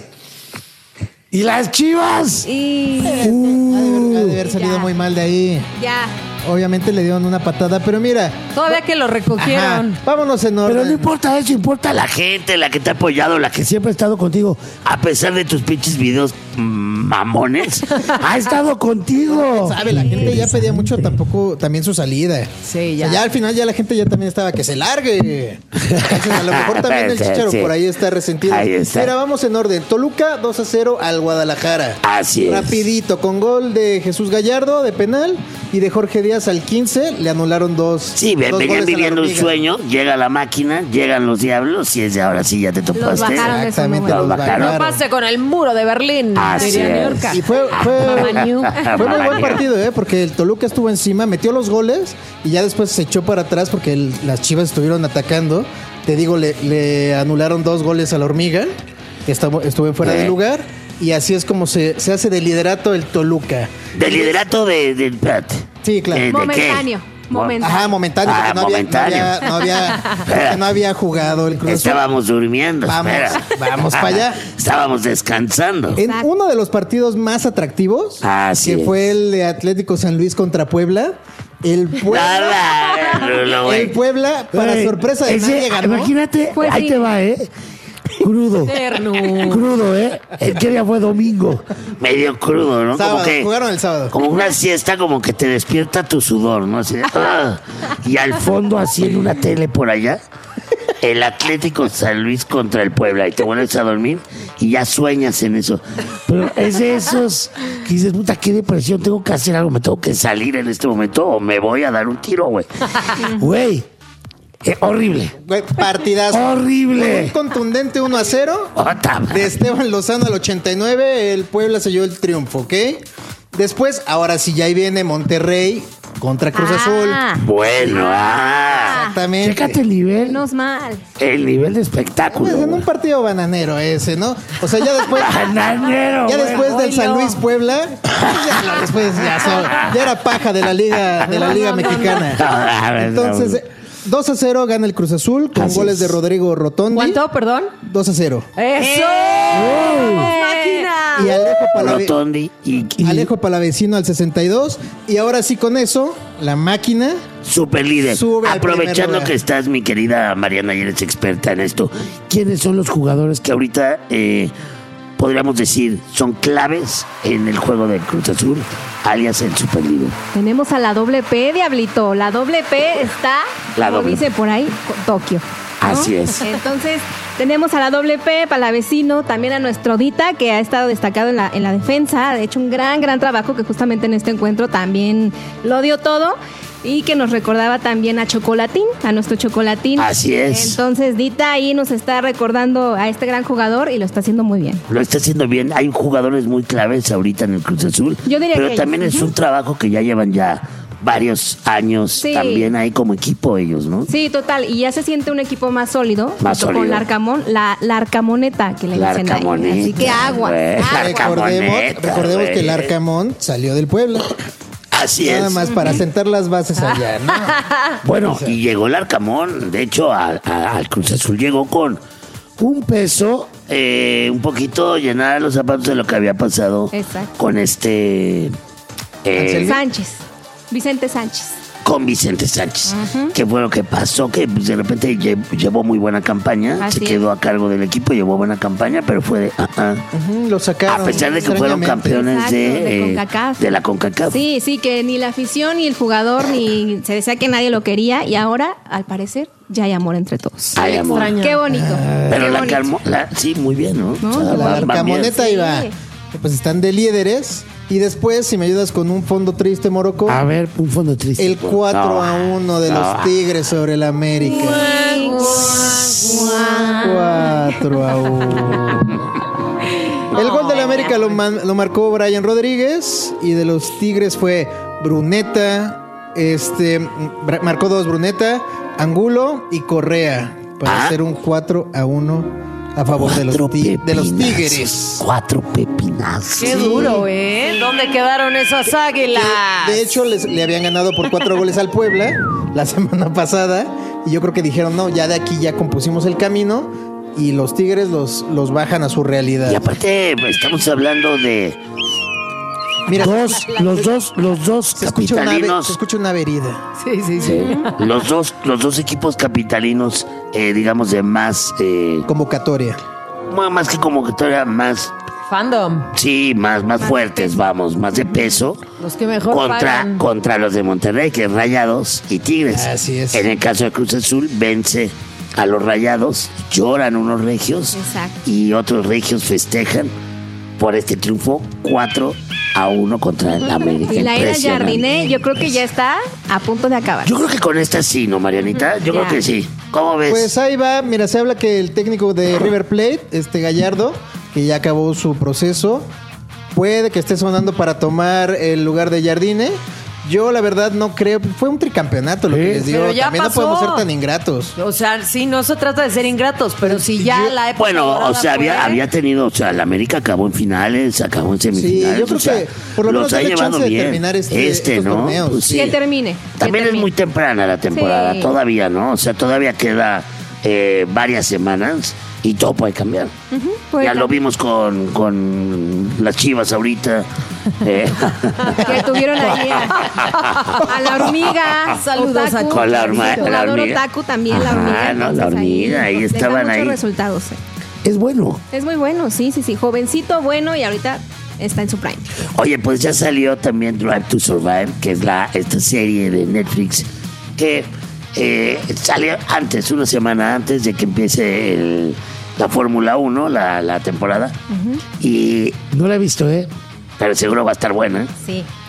¿Y las Chivas? Y Ha de haber, ha de haber salido Ya. muy mal de ahí. ya. Obviamente le dieron una patada, pero mira. Todavía que lo recogieron. Ajá, vámonos en orden. Pero no importa eso, importa la gente, la que te ha apoyado, la que siempre ha estado contigo, a pesar de tus pinches videos mm, mamones, ha estado contigo. Sabe, la gente ya pedía mucho tampoco también su salida. Sí, ya. O sea, ya al final ya la gente ya también estaba que se largue. Entonces, a lo mejor también el Sí, Chicharo sí. por ahí está resentido. Ahí está. Mira, vamos en orden. Toluca dos a cero al Guadalajara. Así es. Rapidito, con gol de Jesús Gallardo de penal y de Jorge Díaz al quince, le anularon dos. Sí, ve- dos venían goles a la viviendo un hormiga. sueño, llega la máquina, llegan los diablos y es de ahora sí ya te topaste. bajaron de su Exactamente, número. Los los bajaron. No pase con el muro de Berlín. Así diría es. Niurka. Y fue, fue, Mamañú. fue muy buen Mamañú. partido, ¿eh? Porque el Toluca estuvo encima, metió los goles y ya después se echó para atrás porque el- las Chivas estuvieron atacando. Te digo, le, le anularon dos goles a la hormiga, que estuvo, estuvo en fuera Eh. de lugar. Y así es como se, se hace de liderato el Toluca. Del liderato de, del espérate. Sí, claro. Eh, ¿de qué? Momentáneo. Momentáneo. Ajá, momentáneo, Ah, porque no, momentáneo. Había, no, había, no, había, porque no había jugado el Cruz Azul. Estábamos durmiendo. Vamos, espera. vamos para allá. Estábamos descansando. En uno de los partidos más atractivos, Así que es. fue el de Atlético San Luis contra Puebla, el Puebla, Nada, Rulo, güey. el Puebla para Güey, sorpresa de ese- nadie, ganó. Imagínate, Pues ahí sí. te va, ¿eh? Crudo. Terno. Crudo, ¿eh? ¿En qué día fue domingo? Medio crudo, ¿no? Sábado, como que, jugaron el sábado. Como una siesta, como que te despierta tu sudor, ¿no? Así de, ah. Y al fondo, así en una tele por allá, el Atlético San Luis contra el Puebla. Y te vuelves a dormir y ya sueñas en eso. Pero es de esos que dices, puta, qué depresión, tengo que hacer algo, me tengo que Que salir en este momento o me voy a dar un tiro, güey. Güey, Eh, horrible. Güey, partidazo. Horrible. Muy contundente uno a cero. Otra. De Esteban Lozano al ochenta y nueve, el Puebla se llevó el triunfo, ¿ok? Después, ahora sí, ya ahí viene Monterrey contra Cruz Ah. Azul. Bueno, ah. Exactamente. Chécate el nivel. Menos mal. El nivel de espectáculo. Pues en un partido bananero ese, ¿no? O sea, ya después. Bananero, Ya güey. después del Oilo. San Luis Puebla. Ya, no, después ya, son- ya era paja de la liga, de la No, liga no, no, mexicana. no. No, no, Entonces, no. eh, dos a cero gana el Cruz Azul con Así goles es. de Rodrigo Rotondi. ¿Cuánto, perdón? dos a cero. ¡Eso! ¡Máquina! Y Alejo Palave- Rotondi y, y Alejo Palavecino al sesenta y dos. Y ahora sí, con eso, la máquina. super líder. Sube al primer Aprovechando lugar. que estás, mi querida Mariana, y eres experta en esto, ¿Quiénes son los jugadores que ahorita eh, podríamos decir son claves en el juego del Cruz Azul, alias el super líder? Tenemos a la doble P, Diablito. La doble P está, La como doble dice por ahí, Tokio. ¿no? Así es. Entonces, tenemos a la doble P, Palavecino, también a nuestro Dita, que ha estado destacado en la, en la defensa. Ha hecho un gran, gran trabajo que justamente en este encuentro también lo dio todo. Y que nos recordaba también a Chocolatín, a nuestro Chocolatín. Así es. Entonces, Dita ahí nos está recordando a este gran jugador y lo está haciendo muy bien. Lo está haciendo bien. Hay jugadores muy claves ahorita en el Cruz Azul. Yo diría pero que también ellos. es un trabajo que ya llevan ya varios años Sí. también ahí como equipo ellos, ¿no? Sí, total. Y ya se siente un equipo más sólido. Más junto Con sólido. la Arcamón, la, la Arcamoneta, que le La dicen ahí. Arcamoneta, Así que agua. güey. agua. Recordemos, Arcamoneta, recordemos que el güey. Arcamón salió del Puebla. Así Nada es. más para sentar las bases allá, ¿no? Bueno, y llegó el Arcamón, de hecho, a- a- al Cruz Azul llegó con un peso, eh, un poquito llenar los zapatos de lo que había pasado Exacto. con este... eh, Sánchez. Vicente Sánchez. con Vicente Sánchez. Ujú. ¿Qué fue lo que pasó? Que pues, de repente lle- llevó muy buena campaña, Así se es. quedó a cargo del equipo, llevó buena campaña, pero fue de... ah, ah. Ujú, lo sacaron. A pesar de que fueron extrañamente. campeones Exacto, de, de eh, CONCACAF. de la CONCACAF. Sí, sí, que ni la afición ni el jugador ni se decía que nadie lo quería y ahora, al parecer, ya hay amor entre todos. Hay amor. Extraño. Qué bonito. Pero qué la, bonito. calmo- la- sí, muy bien, ¿no? No, O sea, La van- van bien. Arcamoneta iba. Sí. Pues están de líderes. Y después, si me ayudas con un fondo triste, Morocco. A ver, un fondo triste. El cuatro a uno de no. los Tigres sobre el América. cuatro a uno. El gol del América lo, man- lo marcó Brian Rodríguez y de los Tigres fue Bruneta, este bra- marcó dos Bruneta, Angulo y Correa para Ah. hacer un cuatro a uno a favor de los, Cuatro ti- de los pepinazos, Tigres. Cuatro pepinazos. Qué duro, ¿eh? ¿Dónde quedaron esas águilas? De hecho, les, le habían ganado por cuatro goles al Puebla la semana pasada. Y yo creo que dijeron, no, ya de aquí ya compusimos el camino. Y los Tigres los, los bajan a su realidad. Y aparte, estamos hablando de Mira, Dos, los dos, los dos se escucha, una, ave- capitalinos. se escucha una verida. Sí, sí, sí. Sí. Los dos, los dos equipos capitalinos, eh, digamos, de más, eh, Convocatoria. bueno, más que convocatoria, más, Fandom. sí, más, más fuertes, vamos, más de peso. Los que mejor Contra, pagan. contra los de Monterrey, que es Rayados y Tigres. Así es. En el caso de Cruz Azul, vence a los Rayados, lloran unos regios Exacto. y otros regios festejan por este triunfo cuatro a uno contra el América. Y la era Impresionante. Jardiné, yo creo que ya está a punto de acabar. Yo creo que con esta sí, ¿no, Marianita? Yo Ya. creo que sí. ¿Cómo ves? Pues ahí va, mira, se habla que el técnico de River Plate, este Gallardo, que ya acabó su proceso, puede que esté sonando para tomar el lugar de Jardine. Yo la verdad no creo, fue un tricampeonato lo que les digo. Pero ya También pasó. no podemos ser tan ingratos. O sea, sí, no se trata de ser ingratos, pero si ya la época Bueno, o dorada sea, había, fue- había tenido, o sea, el América acabó en finales, acabó en Sí, semifinales. yo creo o sea, que por lo menos los ha tiene llevado chance de bien. terminar este, estos ¿no? torneos. Pues sí. Que termine. que También es termine. muy temprana la temporada, Sí. todavía, ¿no? O sea, todavía queda eh, varias semanas y todo puede cambiar. Ujú, puede Ya lo cambiar. vimos con, con las Chivas ahorita. eh. Que tuvieron ahí a, a la hormiga. Saludos a- Con la horma- Sí, la jugador hormiga. otaku también, la Ajá, hormiga. no, la entonces hormiga, ahí deja estaban muchos ahí. resultados. eh. Es bueno. Es muy bueno, sí, sí, sí. Jovencito, bueno y ahorita está en su prime. Oye, pues ya salió también Drive to Survive, que es la esta serie de Netflix que eh, sale antes, una semana antes de que empiece el- la Fórmula uno, la, la temporada. Y No la he visto, ¿eh? pero seguro va a estar buena. Sí.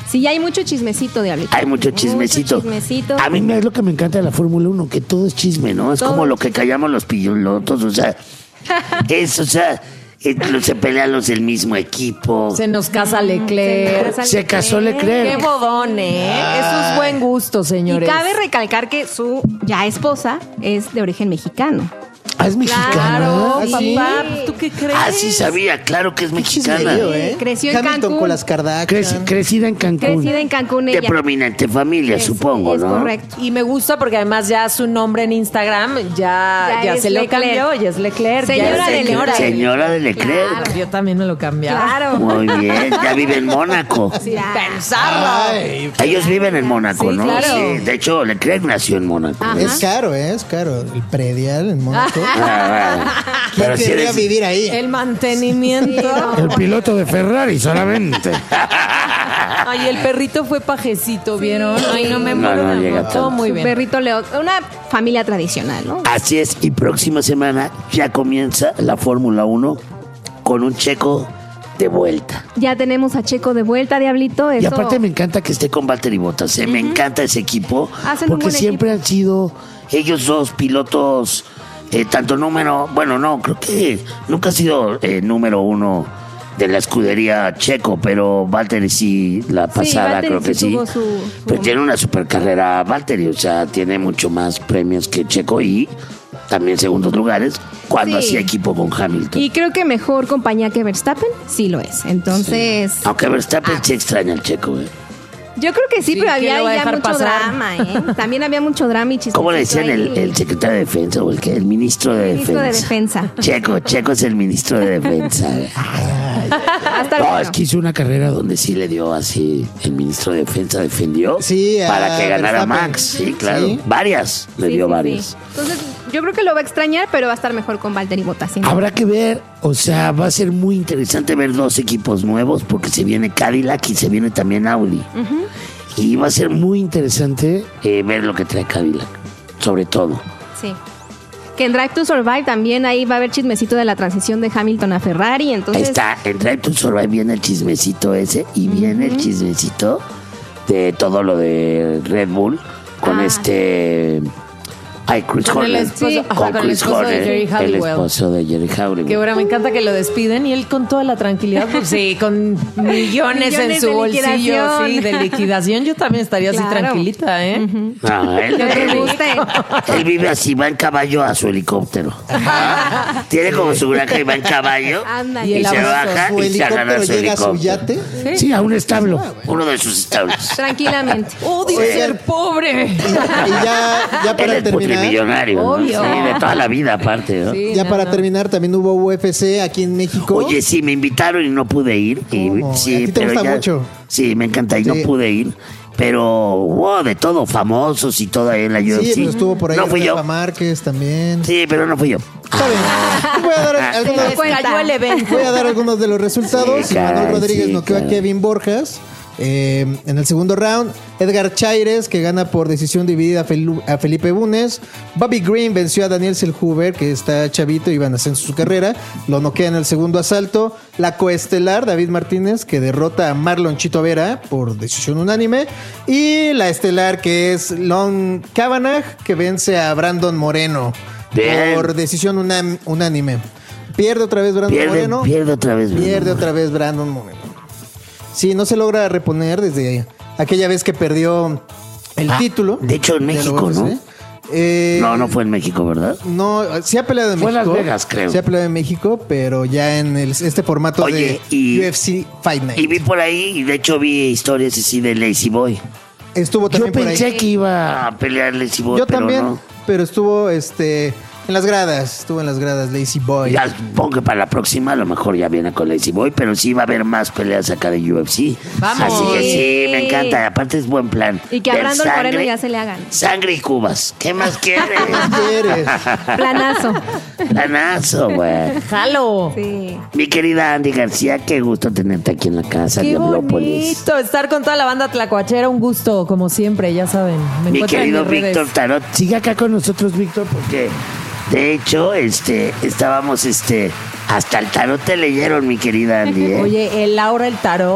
Sí, hay mucho chismecito, Diablito. Hay mucho chismecito. Mucho chismecito. A mí me es lo que me encanta de la Fórmula uno, que todo es chisme, ¿no? Es Todo como es lo que callamos los pilotos, o sea, es, o sea, eh, se pelean los del mismo equipo. Se nos casa Leclerc. Se, Se casó Leclerc. Qué bodón, ¿eh? Eso es buen gusto, Y señores. cabe recalcar que su ya esposa es de origen mexicano. Ah, es mexicana. Claro, ¿Ah, sí? papá, ¿tú qué crees? Ah, sí sabía, claro que es mexicana. Chismerío, ¿eh? Creció en Hamilton Cancún. con las Kardashian. Creci- crecida en Cancún. Crecida en Cancún De ella. prominente familia, Es- supongo, es ¿no? correcto. Y me gusta porque además ya su nombre en Instagram ya, Ya ya es se lo Leclerc. cambió, ya es Leclerc. Señora ya de es Leclerc. Señora de Leclerc. Claro, yo también me lo cambiaba. Claro. Muy bien, ya vive en Mónaco. Sin pensarlo. Ay, Ellos viven en Mónaco, Sí, ¿no? claro. Sí, de hecho, Leclerc nació en Mónaco. Ajá. es caro, ¿eh? Es caro. El predial en Mónaco. Ah, bueno. ¿Quién Pero si querría eres- vivir ahí? El mantenimiento. El piloto de Ferrari solamente. Ay, el perrito fue pajecito, ¿vieron? Ay, no me No, muero. no me llega muero. tanto. Todo muy Su bien. perrito Leo. Una familia tradicional, ¿no? Así es, y próxima semana ya comienza la Fórmula uno con un checo de vuelta. Ya tenemos a Checo de vuelta, Diablito. Y Eso... aparte me encanta que esté con Valtteri Bottas, ¿eh? Me encanta ese equipo, Hacen un porque buen siempre equipo. han sido ellos dos pilotos, eh, tanto número, bueno, no, creo que nunca ha sido eh, número uno de la escudería Checo, pero Valtteri sí, la pasada Valtteri creo que sí sí. tuvo su- su Pero tiene una super carrera Valtteri, o sea, tiene mucho más premios que Checo y también segundos lugares cuando Sí. hacía equipo con Hamilton. Y creo que mejor compañía que Verstappen, sí lo es. Entonces, Aunque Verstappen sí extraña al Checo, ¿eh? yo creo que sí, Sí, pero ¿quién había lo va a ya dejar mucho pasar? drama, ¿eh? También había mucho drama y chismecito ¿Cómo le decían el, ahí. el secretario de defensa o el que? El ministro de Ministro de defensa. Defensa. Checo, Checo es el ministro de defensa. Hasta No, luego. es que hizo una carrera donde sí le dio así, el ministro de defensa defendió Sí, a para que ganara Verstappen. Max. Sí, claro. Sí. Varias, le Sí, dio sí, varias. sí. Entonces, yo creo que lo va a extrañar, pero va a estar mejor con Valtteri Bottas. sin duda. Habrá que ver, o sea, va a ser muy interesante ver dos equipos nuevos porque se viene Cadillac y se viene también Audi. Ujú. Y va a ser muy interesante eh, ver lo que trae Cadillac, sobre todo. Sí. Que en Drive to Survive también ahí va a haber chismecito de la transición de Hamilton a Ferrari. Ahí Entonces, está, en Drive to Survive viene el chismecito ese y viene el chismecito de todo lo de Red Bull con Ah. este... Ay, Chris Con el Horner. esposo- Sí. ajá, Con con el Chris esposo de Horner, Jerry el Halliwell. esposo de Jerry Halliwell. Que ahora me encanta que lo despiden y él con toda la tranquilidad, pues sí, con millones, en Millones su de bolsillo, liquidación. sí, de liquidación. Yo también estaría así Claro. tranquilita, ¿eh? No, él, que te él- guste. él vive así, va en caballo a su helicóptero. Tiene como su granja y va en caballo Ándale. y, Y el se abrazo. baja Su y se agarra helicóptero su llega a su helicóptero. yate. Sí, a un establo. Uno de sus establos. tranquilamente. Odio Oigan. ser pobre. Y ya, ya Él para es terminar. multimillonario, ¿no? Obvio. Sí, de toda la vida aparte, ¿no? Sí, Ya no, para no. terminar, también hubo U F C aquí en México. Oye, sí, me invitaron y no pude ir. Y, ¿Cómo? sí, ¿A ti te pero gusta ya- mucho? Sí, me encanta y no Sí. pude ir. Pero wow, de todo, famosos y todo ahí en la U F C. Sí, pues estuvo por ahí No fui yo. Rafa Márquez también. Sí, pero no fui yo. Está bien. Voy a dar Se algunos, les cayó el evento. voy a dar algunos de los resultados. Sí, Manuel caray, Rodríguez sí, noqueó a caray. Kevin Borjas. Eh, en el segundo round, Edgar Chaires, que gana por decisión dividida a, Fel- a Felipe Bunes. Bobby Green venció a Daniel Selhuber, que está chavito y va en ascenso su carrera. Lo noquea en el segundo asalto. La coestelar, David Martínez, que derrota a Marlon Chito Vera por decisión unánime. Y la estelar, que es Lon Kavanagh, que vence a Brandon Moreno Bien. por decisión unam- unánime. Pierde otra vez Brandon Pierde, Moreno. pierde otra vez. Pierde Bruno. otra vez Brandon Moreno. Sí, no se logra reponer desde aquella vez que perdió el Ah, título. de hecho, en de la México, U F C. ¿no? Eh, No, no fue en México, ¿verdad? No, sí ha peleado en Fue en México. Las Vegas, creo. Sí ha peleado en México, pero ya en el- este formato Oye, de y- U F C Fight Night. Y vi por ahí, y de hecho vi historias así de Lazy Boy. Estuvo Yo también por pensé ahí. que iba a pelear Lazy Boy, Yo pero también, no. pero estuvo este en las gradas, estuvo en las gradas Lazy Boy. Ya supongo que para la próxima a lo mejor ya viene con Lazy Boy, pero sí va a haber más peleas acá de U F C. Vamos. Así que sí, Sí. me encanta. Aparte es buen plan. Y que a Ver Brandon Moreno sangre, ya se le hagan. Sangre y cubas. ¿Qué más quieres? ¿Qué quieres? Planazo. Planazo, güey. Jalo. Sí. Mi querida Andy García, qué gusto tenerte aquí en la casa Qué Diablópolis. bonito estar con toda la banda tlacuachera, un gusto, como siempre, ya saben. Me Mi encuentran en querido mis redes. Víctor Tarot, sigue acá con nosotros, Víctor, porque de hecho, este, estábamos, este, hasta el tarot te leyeron, mi querida Andy. ¿eh? Oye, el Laura, el tarot,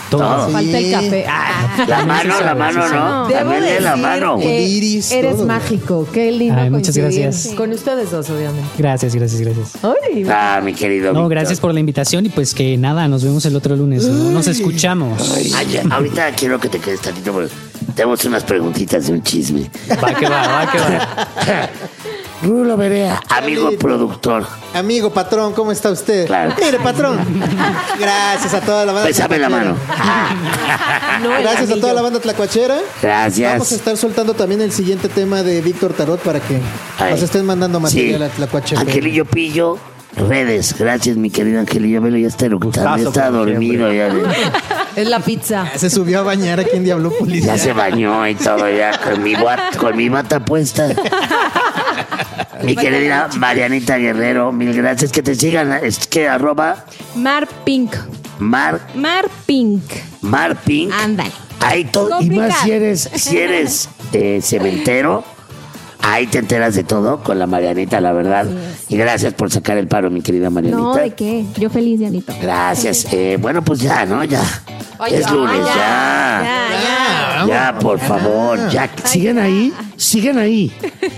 Todo. Falta el café. Ah. La mano, la mano, ¿no? Debo También de la decir mano. que Iris, eres todo. mágico. Qué lindo. Ay, muchas coincidir gracias. Con ustedes dos, obviamente. Gracias, gracias, gracias. Ay, Ah, mi querido No, Víctor. gracias por la invitación y pues que nada, nos vemos el otro lunes. ¿no? Nos escuchamos. Ay, ya, ahorita quiero que te quedes tantito porque tenemos unas preguntitas de un chisme. Va que va, va que va. Rulo Berea, amigo productor. Amigo patrón, ¿cómo está usted? Claro. Mire, patrón. Gracias a toda la banda. Pésame la tlacuachera. mano. no, el Gracias a anillo. toda la banda tlacuachera. Gracias. Vamos a estar soltando también el siguiente tema de Víctor Tarot para que Ay. nos estén mandando material Sí. a Tlacuache. Angelillo Pillo, redes. Gracias, mi querido Angelillo. Velo, ya está eructado, ya está dormido. Ya, Es la pizza. Se subió a bañar aquí en Diablópolis. ya se bañó y todo, ya con mi, bat, con mi bata puesta. Mi querida Marianita Guerrero, mil gracias. Que te sigan. Es que arroba Mar Pink. Mar, Mar Pink. Mar Pink. Ándale. Ahí todo. Y más si eres, si eres eh, cementero. Ahí te enteras de todo con la Marianita, la verdad. Y gracias por sacar el paro, mi querida Marianita. No, ¿de qué? Yo feliz, Dianito. Gracias. Eh, bueno, pues ya, ¿no? Ya. Ay, es ya, lunes, ya. Ya, ya. Ya, por favor, ya. ¿Siguen ahí? ¿Siguen ahí?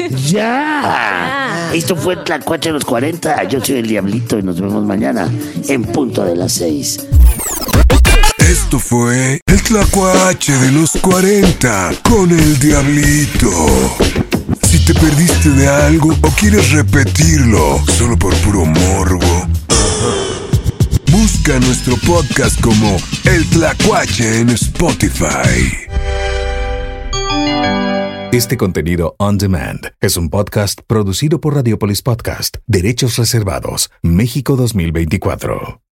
¡Ya! Esto fue Tlacuache a los cuarenta. Yo soy el Diablito y nos vemos mañana en punto de las seis. Esto fue el Tlacuache de los cuarenta con el Diablito. Si te perdiste de algo o quieres repetirlo solo por puro morbo, busca nuestro podcast como El Tlacuache en Spotify. Este contenido on demand es un podcast producido por Radiopolis Podcast, Derechos Reservados, México dos mil veinticuatro.